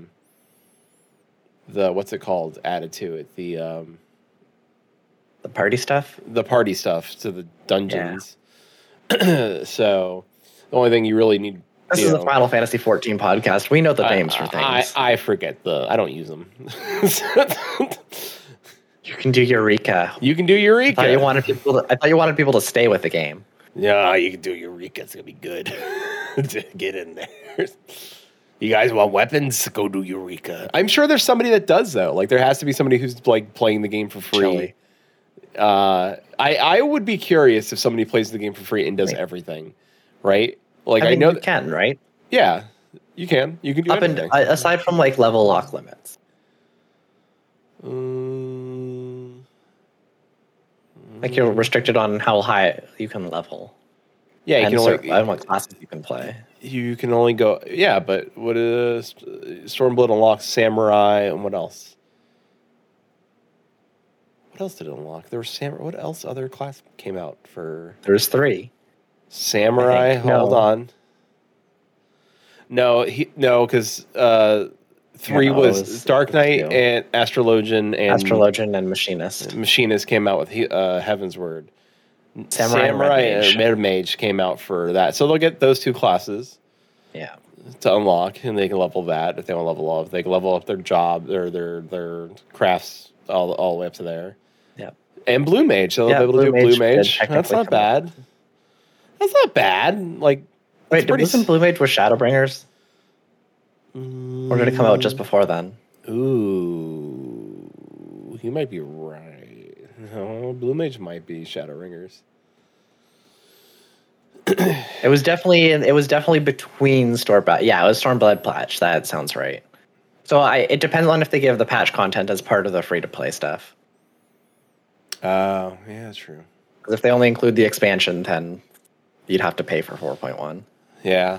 what's it called added to it, the party stuff. The party stuff to the dungeons. So the only thing you really need. This is a Final Fantasy 14 podcast. We know the names for things. I forget I don't use them. You can do Eureka. You can do Eureka. I thought you wanted people to stay with the game. Yeah, you can do Eureka. It's gonna be good. Get in there. You guys want weapons? Go do Eureka. I'm sure there's somebody that does though. Like there has to be somebody who's like playing the game for free. Chilly. I would be curious if somebody plays the game for free and does everything, right? Like I know you can, right? Yeah, you can. You can do up anything. and aside from like level lock limits. Like you're restricted on how high you can level. Yeah, you and can only what classes you can play. You can only go. Yeah, but what is Stormblood unlocks Samurai and what else? What else did it unlock? There was Samurai. What else? Other class came out for? There's 3. Samurai. Hold on. No, because 3 was Dark Knight and Astrologian and Machinist. Machinist came out with Heaven's Word. Samurai and Red Mage came out for that, so they'll get those 2 classes. Yeah. To unlock, and they can level that if they want to level up. They can level up their job, their crafts all the way up to there. Yeah. And Blue Mage, so they'll be able to do Blue Mage. That's not bad. That's not bad. Like, wait, wasn't Blue Mage with Shadowbringers? Or did it come out just before then? Ooh, you might be right. No, Blue Mage might be Shadowbringers. It was definitely between Stormblood. Yeah, it was Stormblood patch. That sounds right. So it depends on if they give the patch content as part of the free to play stuff. Oh, yeah, that's true. Because if they only include the expansion, then you'd have to pay for 4.1. Yeah.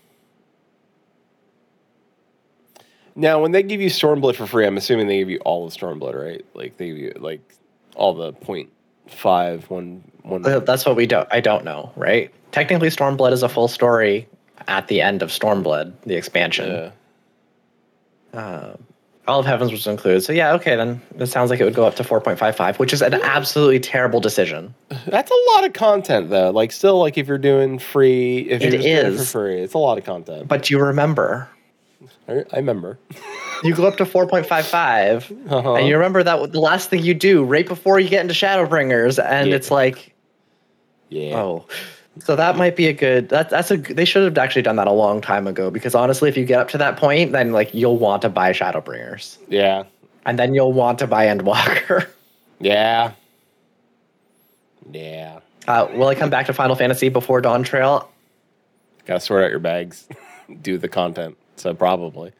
Now, when they give you Stormblood for free, I'm assuming they give you all of Stormblood, right? Like they give you like all the 0.5 one. That's what I don't know, right? Technically, Stormblood is a full story at the end of Stormblood, the expansion. Yeah. All of Heavens was included. So yeah, okay, then it sounds like it would go up to 4.55, which is an absolutely terrible decision. That's a lot of content, though. Like, still, like if you're doing free, if you're just doing it for free, it's a lot of content. But you remember. I remember. You go up to 4.55, and you remember that the last thing you do right before you get into Shadowbringers, and it's like, oh. So that might be a good. They should have actually done that a long time ago, because honestly, if you get up to that point, then like you'll want to buy Shadowbringers. Yeah. And then you'll want to buy Endwalker. Yeah. Yeah. Will I come back to Final Fantasy before Dawn Trail? Gotta sort out your bags. Do the content. So probably.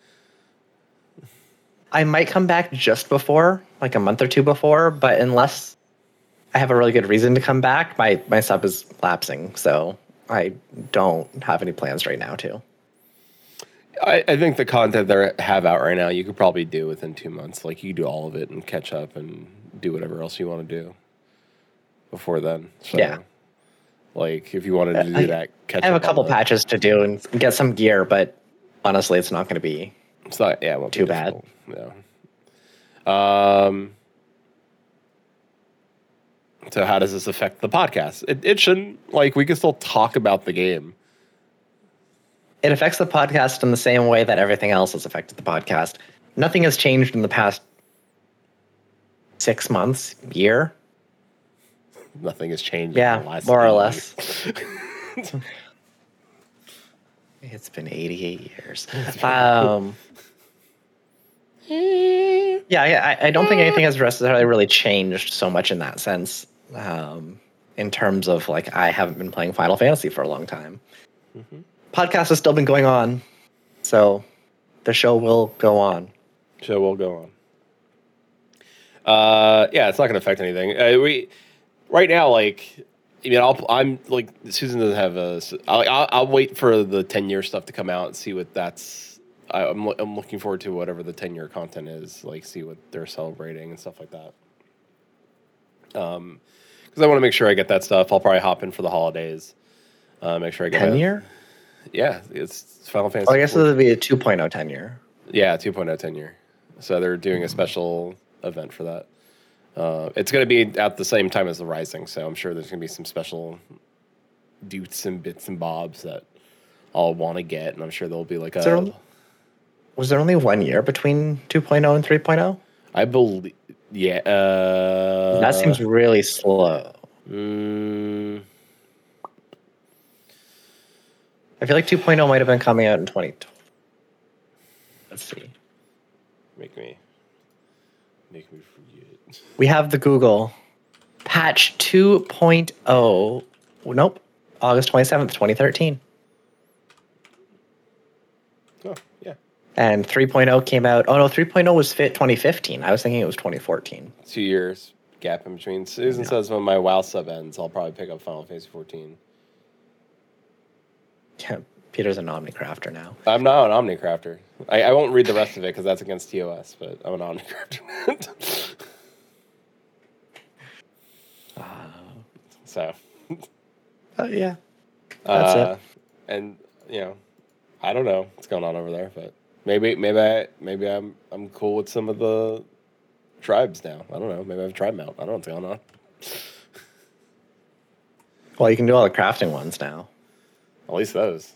I might come back just before, like a month or 2 before, but unless I have a really good reason to come back, my sub is lapsing, so I don't have any plans right now to. I think the content they have out right now, you could probably do within 2 months. Like, you could do all of it and catch up and do whatever else you want to do before then. So, yeah. Like if you wanted to do that, catch I have a up on couple the- patches to do and get some gear, but honestly, it's not going to be. It's not. Yeah, it won't be Too bad. difficult. Yeah. So how does this affect the podcast? It shouldn't. Like we can still talk about the game. It affects the podcast in the same way that everything else has affected the podcast. Nothing has changed in the past 6 months, year. Nothing has changed. Yeah, in the last more or 80 less. years. It's been 88 years. Yeah, I don't think anything has necessarily really changed so much in that sense. In terms of like, I haven't been playing Final Fantasy for a long time. Podcast has still been going on, so the show will go on. Show will go on. Yeah, it's not going to affect anything. We right now, like, I mean, I'm like Susan doesn't have a. I'll wait for the 10-year stuff to come out and see what that's. I'm looking forward to whatever the 10-year content is. Like, see what they're celebrating and stuff like that. Because I want to make sure I get that stuff. I'll probably hop in for the holidays. Make sure I get 10-year? Yeah, it's Final Fantasy. Oh, I guess it would be a 2.0 10-year. Yeah, 2.0 10-year. So they're doing a special event for that. It's going to be at the same time as the Rising, so I'm sure there's going to be some special dutes and bits and bobs that I'll want to get, and I'm sure there'll be like a... Was there only 1 year between 2.0 and 3.0? I believe... Yeah. That seems really slow. I feel like 2.0 might have been coming out in 2020. Let's see. Make me forget. We have the Google patch 2.0. Nope. August 27th, 2013. Oh, yeah. And 3.0 came out. Oh, no, 3.0 was 2015. I was thinking it was 2014. 2 years gap in between. Susan says when my WoW sub ends, I'll probably pick up Final Fantasy 14. Yeah, Peter's an Omnicrafter now. I'm not an Omnicrafter. I won't read the rest of it because that's against TOS, but I'm an Omnicrafter. So. Yeah. That's it. And you know, I don't know what's going on over there, but maybe I'm cool with some of the tribes now. I don't know. Maybe I have a tribe mount. I don't know what's going on. Well, you can do all the crafting ones now. At least those.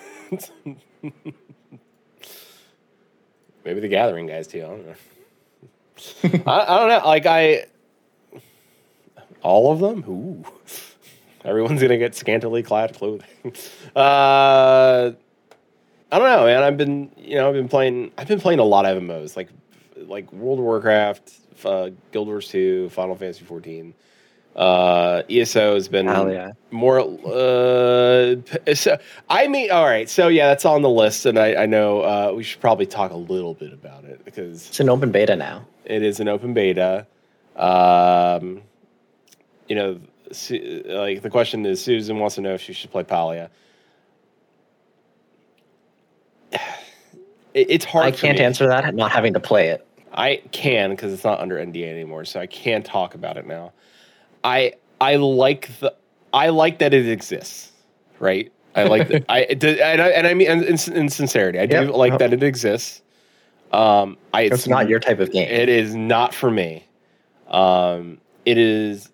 Maybe the gathering guys too. I don't know. I don't know. Like all of them. Ooh. Everyone's gonna get scantily clad clothing. I don't know, man. I've been playing a lot of MMOs, like World of Warcraft, Guild Wars 2, Final Fantasy 14. ESO has been more. So all right. So yeah, that's on the list, and I know we should probably talk a little bit about it because it's an open beta now. It is an open beta. You know, like the question is, Susan wants to know if she should play Palia. It's hard. I can't answer that, not having to play it. I can because it's not under NDA anymore, so I can talk about it now. I like that it exists, right? I like that. I mean in sincerity, I do like that it exists. It's not your type of game. It is not for me. It is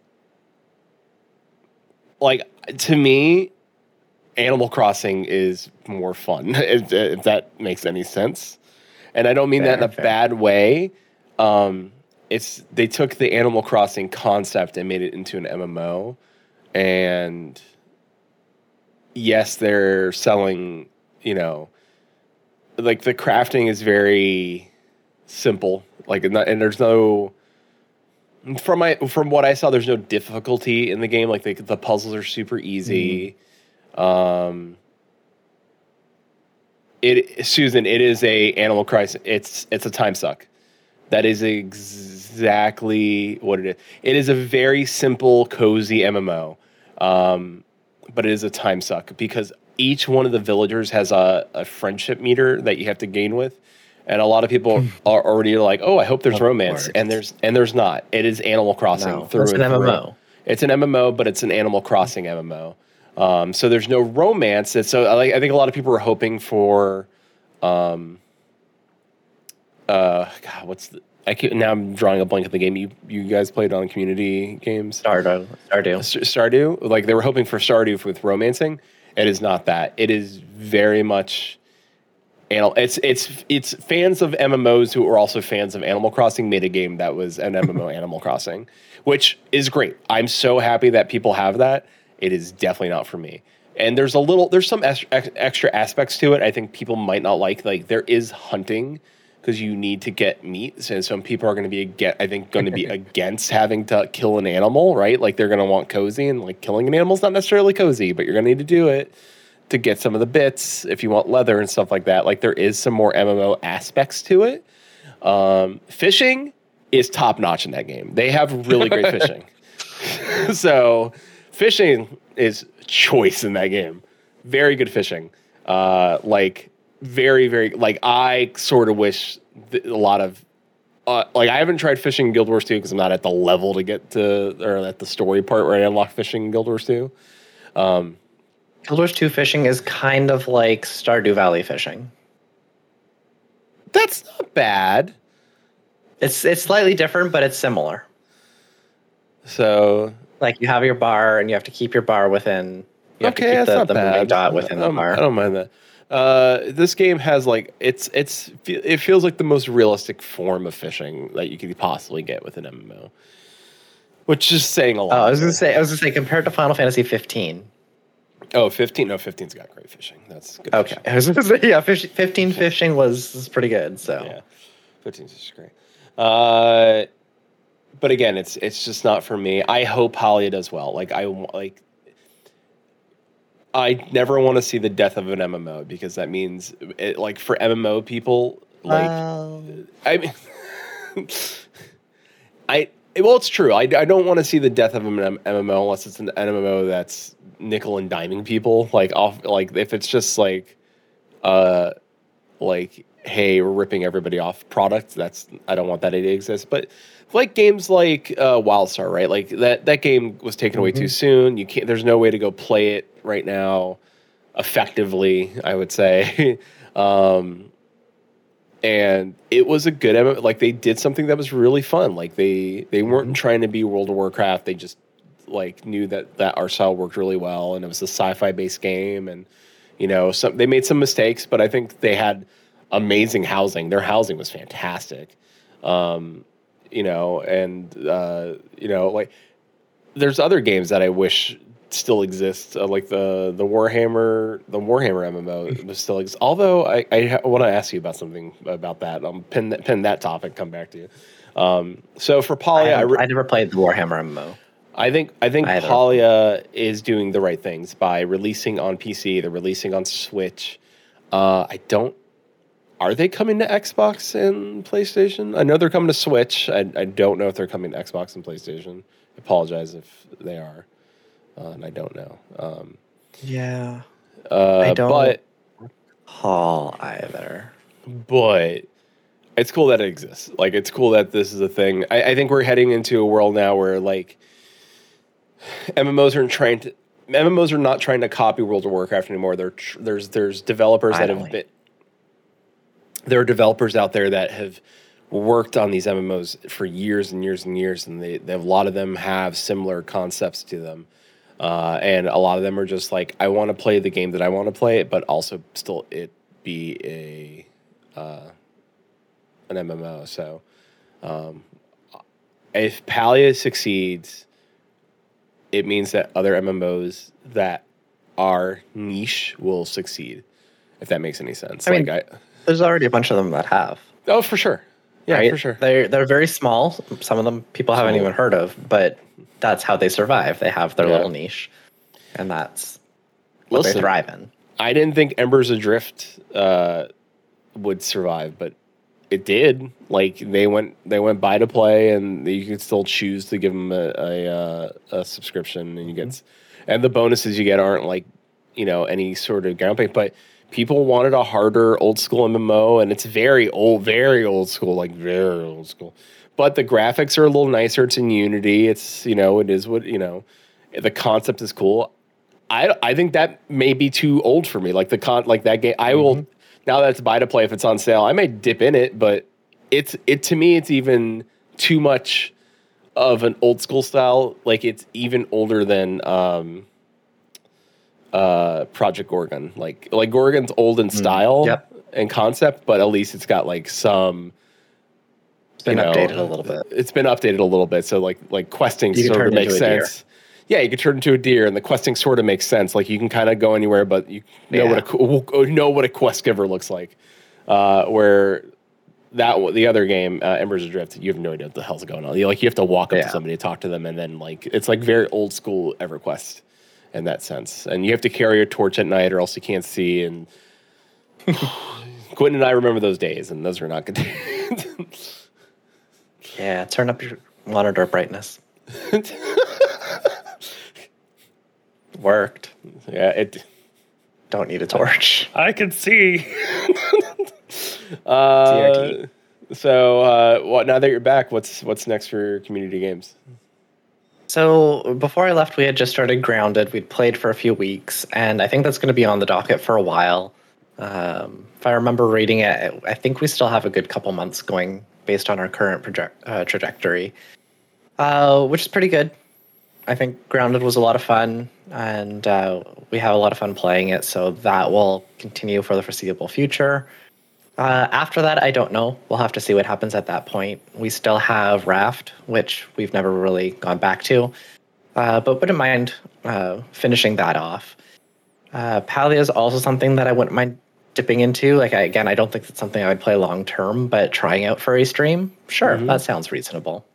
like, to me, Animal Crossing is more fun, if that makes any sense. And I don't mean that in a bad way. They took the Animal Crossing concept and made it into an MMO. And yes, they're selling, like the crafting is very simple. Like, and there's no, from what I saw, there's no difficulty in the game. Like the puzzles are super easy. Susan, it is a Animal Crossing. It's a time suck. That is exactly what it is. It is a very simple, cozy MMO, but it is a time suck because each one of the villagers has a friendship meter that you have to gain with, and a lot of people are already like, "Oh, I hope there's romance," and there's not. It is Animal Crossing through it's an MMO. It's an MMO, but it's an Animal Crossing MMO. So there's no romance. And so I think a lot of people are hoping for, God, now I'm drawing a blank of the game. You guys played on community games? Stardew. Like they were hoping for Stardew with romancing. It is not that. It is very much. It's fans of MMOs who are also fans of Animal Crossing made a game that was an MMO Animal Crossing, which is great. I'm so happy that people have that. It is definitely not for me. And there's some extra aspects to it. I think people might not like. Like there is hunting because you need to get meat. And some people are going to be against having to kill an animal, right? Like they're going to want cozy, and like killing an animal is not necessarily cozy, but you're going to need to do it to get some of the bits if you want leather and stuff like that. Like there is some more MMO aspects to it. Fishing is top notch in that game. They have really great fishing. So fishing is choice in that game. Very good fishing. Like very, very, like I sort of wish a lot of, like I haven't tried fishing in Guild Wars 2 because I'm not at the level to get to, or at the story part where I unlock fishing in Guild Wars 2. Guild Wars 2 fishing is kind of like Stardew Valley fishing. That's not bad. It's slightly different, but it's similar. So, like you have your bar, and you have to keep your bar within. You have to keep the moving dot within the bar. I don't mind that. This game has like it feels like the most realistic form of fishing that you could possibly get with an MMO, which is saying a lot. Oh, I was gonna say compared to Final Fantasy 15. Oh, 15. No, 15's got great fishing. That's good. Okay. I was gonna say, yeah, 15 fishing was pretty good. So yeah, 15's just great. But again, it's just not for me. I hope Hylia does well. I never want to see the death of an MMO because that means like for MMO people, like I mean, well, it's true. I don't want to see the death of an MMO unless it's an MMO that's nickel and diming people. Like if it's just like hey, we're ripping everybody off product. I don't want that to exist. But like games like WildStar, right? Like that game was taken away too soon. You can't. There's no way to go play it right now effectively, I would say. And it was a good MMO. Like they did something that was really fun. Like they weren't trying to be World of Warcraft. They just like knew that our style worked really well, and it was a sci-fi based game. And they made some mistakes, but I think they had amazing housing. Their housing was fantastic. Like there's other games that I wish still exist, like the Warhammer MMO still exists. Although I want to ask you about something about that. Pin that topic. Come back to you. So for Hylia, I never played the Warhammer MMO. I think Hylia is doing the right things by releasing on PC. They're releasing on Switch. Are they coming to Xbox and PlayStation? I know they're coming to Switch. I don't know if they're coming to Xbox and PlayStation. I apologize if they are. And I don't know. Yeah. I don't recall either. But it's cool that it exists. Like, it's cool that this is a thing. I think we're heading into a world now where, like, MMOs are not trying to copy World of Warcraft anymore. There's developers that have been... There are developers out there that have worked on these MMOs for years and years and years, and they a lot of them have similar concepts to them. And a lot of them are just like, I want to play the game that I want to play, but also still it be an MMO. So if Hylia succeeds, it means that other MMOs that are niche will succeed, if that makes any sense. I mean, there's already a bunch of them that have. Oh, for sure. Yeah, right? for sure. They're very small. Some of them people haven't even heard of, but that's how they survive. They have their little niche, and that's what they thrive in. I didn't think Embers Adrift would survive, but it did. Like they went buy to play, and you can still choose to give them a subscription, and you get, and the bonuses you get aren't like any sort of ground pay, but people wanted a harder old school MMO, and it's very old school, like very old school. But the graphics are a little nicer. It's in Unity. It's it is what the concept is cool. I think that may be too old for me. Like that game, I will now that it's buy to play if it's on sale. I may dip in it, but to me it's even too much of an old school style. Like it's even older than Project Gorgon. Like Gorgon's old in style and concept, but at least it's got like some. It's been updated a little bit. It's been updated a little bit, so like questing sort of makes sense. Yeah, you can turn into a deer, and the questing sort of makes sense. Like you can kind of go anywhere, but you know what a quest giver looks like. Where the other game, Embers Adrift, you have no idea what the hell's going on. You have to walk up to somebody, talk to them, and then like it's like very old school EverQuest in that sense. And you have to carry a torch at night, or else you can't see. And Quentin and I remember those days, and those were not good days. Yeah, turn up your monitor brightness. Worked. Yeah, it. Don't need a torch. I can see. So, what? Now that you're back, what's next for your community games? So before I left, we had just started Grounded. We'd played for a few weeks, and I think that's going to be on the docket for a while. If I remember reading it, I think we still have a good couple months going based on our current trajectory, which is pretty good. I think Grounded was a lot of fun, and we have a lot of fun playing it, so that will continue for the foreseeable future. After that, I don't know. We'll have to see what happens at that point. We still have Raft, which we've never really gone back to, but wouldn't mind finishing that off. Palia is also something that I wouldn't mind dipping into. Like, I don't think it's something I would play long term, but trying out for a stream, sure, that sounds reasonable.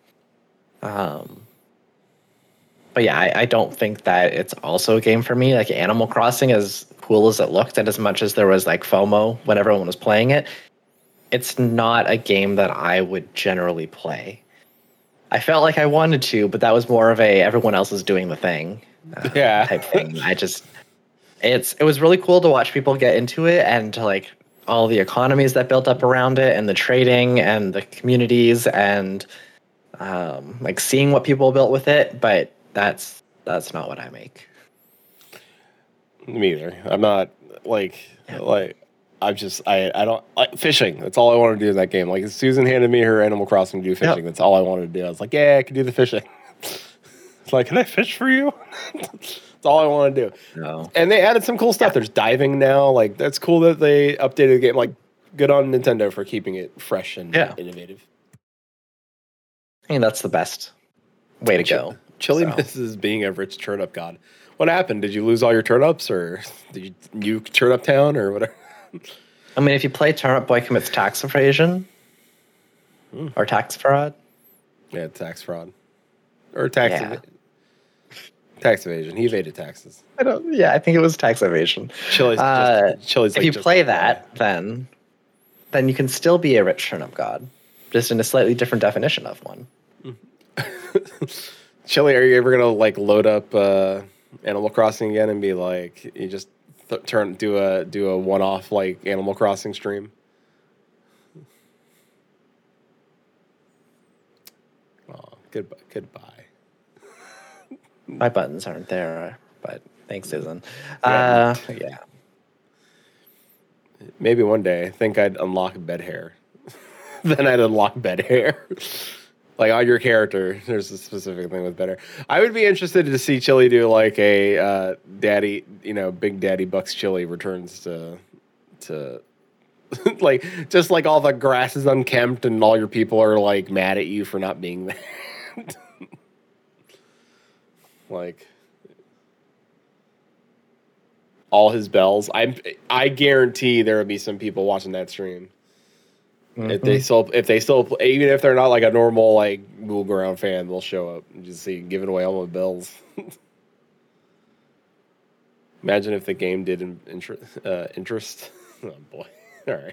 But yeah, I don't think that it's also a game for me. Like Animal Crossing, as cool as it looked, and as much as there was like FOMO when everyone was playing it, it's not a game that I would generally play. I felt like I wanted to, but that was more of a everyone else is doing the thing type thing. It was really cool to watch people get into it, and to like all the economies that built up around it, and the trading and the communities, and like seeing what people built with it. But that's not what I make. Me either. I'm not I don't like fishing. That's all I want to do in that game. Like Susan handed me her Animal Crossing to do fishing. That's all I wanted to do. I was like, yeah, I can do the fishing. It's like, can I fish for you? That's all I want to do. No. And they added some cool stuff. There's diving now. Like that's cool that they updated the game. Like good on Nintendo for keeping it fresh and innovative. I mean, that's the best way to go. Chili misses being a rich turnip god. What happened? Did you lose all your turnips, or did you Turnip Town, or whatever? I mean, if you play Turnip Boy commits tax evasion or tax fraud. Yeah, tax fraud or tax evasion. He evaded taxes. I think it was tax evasion. Chili's. If you play that, then you can still be a rich turnip god, just in a slightly different definition of one. Chili, are you ever gonna like load up Animal Crossing again and be like, you just do a one-off like Animal Crossing stream? Oh, goodbye. My buttons aren't there, but thanks, Susan. Yeah. Yeah. Maybe one day. I think I'd unlock bed hair. Then I'd unlock bed hair. Like on your character, there's a specific thing with better. I would be interested to see Chili do like a daddy, Big Daddy Bucks Chili returns to like just like all the grass is unkempt and all your people are like mad at you for not being there. Like all his bells. I guarantee there will be some people watching that stream. If they still, even if they're not like a normal like Google Ground fan, they'll show up and just see giving away all the bells. Imagine if the game did interest. Oh boy! All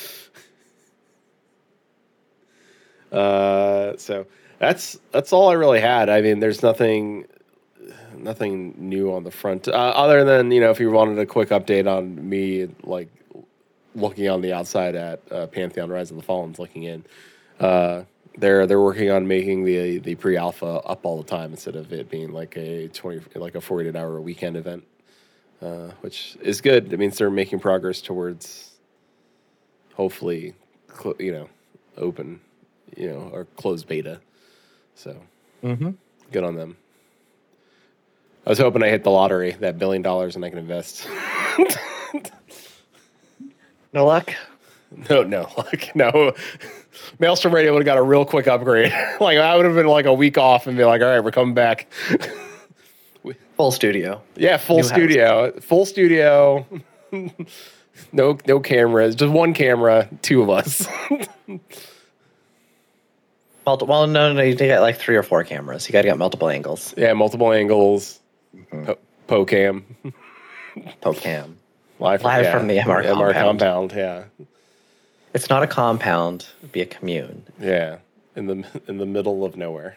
right. So that's all I really had. I mean, there's nothing new on the front other than if you wanted a quick update on me like. Looking on the outside at Pantheon Rise of the Fallen's looking in. They're working on making the pre-alpha up all the time instead of it being like a 48-hour weekend event. which is good. It means they're making progress towards hopefully, open, or closed beta. So good on them. I was hoping I hit the lottery, that $1 billion, and I can invest. No luck? No luck. No. Maelstrom Radio would have got a real quick upgrade. Like, I would have been like a week off and be like, all right, we're coming back. Full studio. Yeah, full New studio. house. Full studio. No cameras. Just one camera, two of us. Well, no, you need to get like 3 or 4 cameras. You got to get multiple angles. Yeah, multiple angles. PoCam. PoCam. Live from the MR compound. Yeah. It's not a compound. It'd be a commune. Yeah. In the middle of nowhere.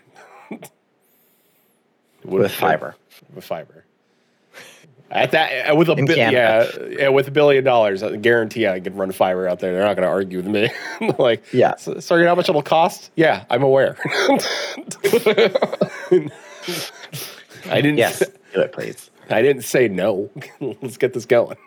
With fiber. With fiber. At that, with with $1 billion, I guarantee I could run fiber out there. They're not going to argue with me. Like, yeah. So you know how much it'll cost? Yeah, I'm aware. I didn't. Yes, do it, please. I didn't say no. Let's get this going.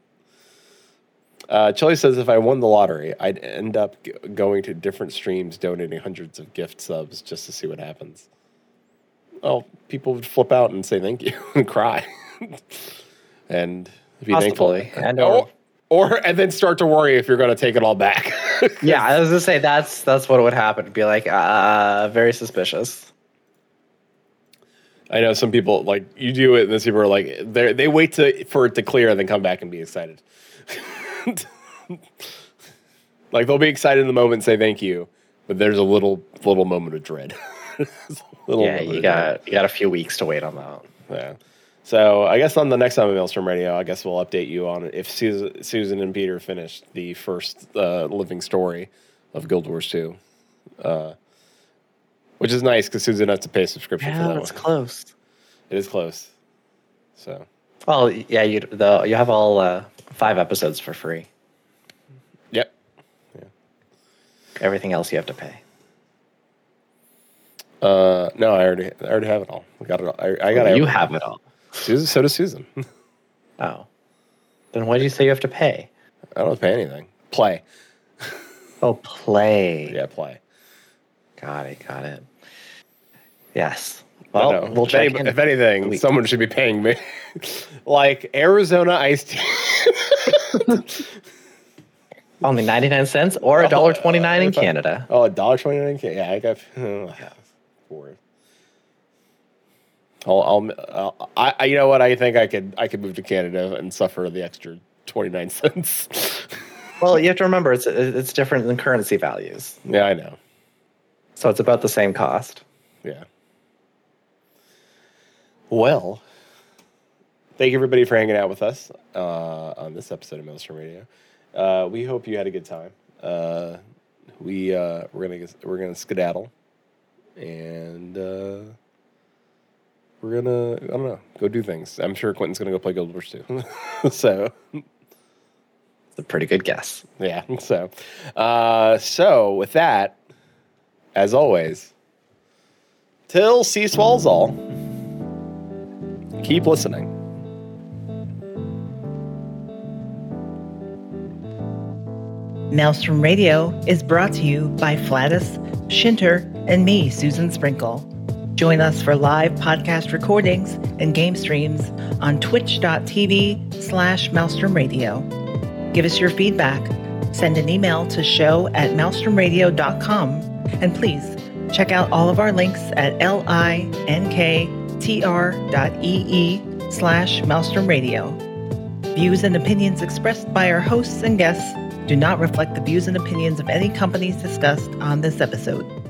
Chili says if I won the lottery, I'd end up going to different streams, donating hundreds of gift subs just to see what happens. Well, people would flip out and say thank you and cry. And be Possibly. thankful. And then start to worry if you're going to take it all back. Yeah, I was going to say that's what would happen. It'd be like, very suspicious. I know some people, like, you do it, and then people are like, they wait for it to clear and then come back and be excited. Like, they'll be excited in the moment and say thank you, but there's a little moment of dread. You got a few weeks to wait on that. Yeah. So I guess on the next time of Maelstrom Radio, I guess we'll update you on if Susan and Peter finished the first living story of Guild Wars 2. Which is nice because Susan has to pay a subscription for that one. It's close. It is close. So. Well, yeah, you have all 5 episodes for free. Yep. Yeah. Everything else you have to pay. No, I already have it all. I got it all. I got it. You have it all. Susan, so does Susan. Oh. Then why did you say you have to pay? I don't have to pay anything. Play. Oh, play. Yeah, play. Got it. Yes. Well, no. We'll check in. If anything, someone should be paying me. Like Arizona iced tea. Only 99 cents or $1.29 in Canada. Oh, $1.29 in Canada. Yeah, I got for it. You know what? I think I could move to Canada and suffer the extra 29 cents. Well, you have to remember it's different than currency values. Yeah, I know. So it's about the same cost. Yeah. Well, thank you everybody for hanging out with us on this episode of Maelstrom Radio. We hope you had a good time. We're gonna skedaddle, and we're gonna, I don't know, go do things. I'm sure Quentin's gonna go play Guild Wars 2. So it's a pretty good guess. Yeah. So with that, as always, till sea swallows all, keep listening. Maelstrom Radio is brought to you by Flatus, Shinter, and me, Susan Sprinkle. Join us for live podcast recordings and game streams on twitch.tv/Maelstrom Radio. Give us your feedback. Send an email to show@maelstromradio.com. And please check out all of our links at linktr.ee/Maelstrom Radio. Views and opinions expressed by our hosts and guests do not reflect the views and opinions of any companies discussed on this episode.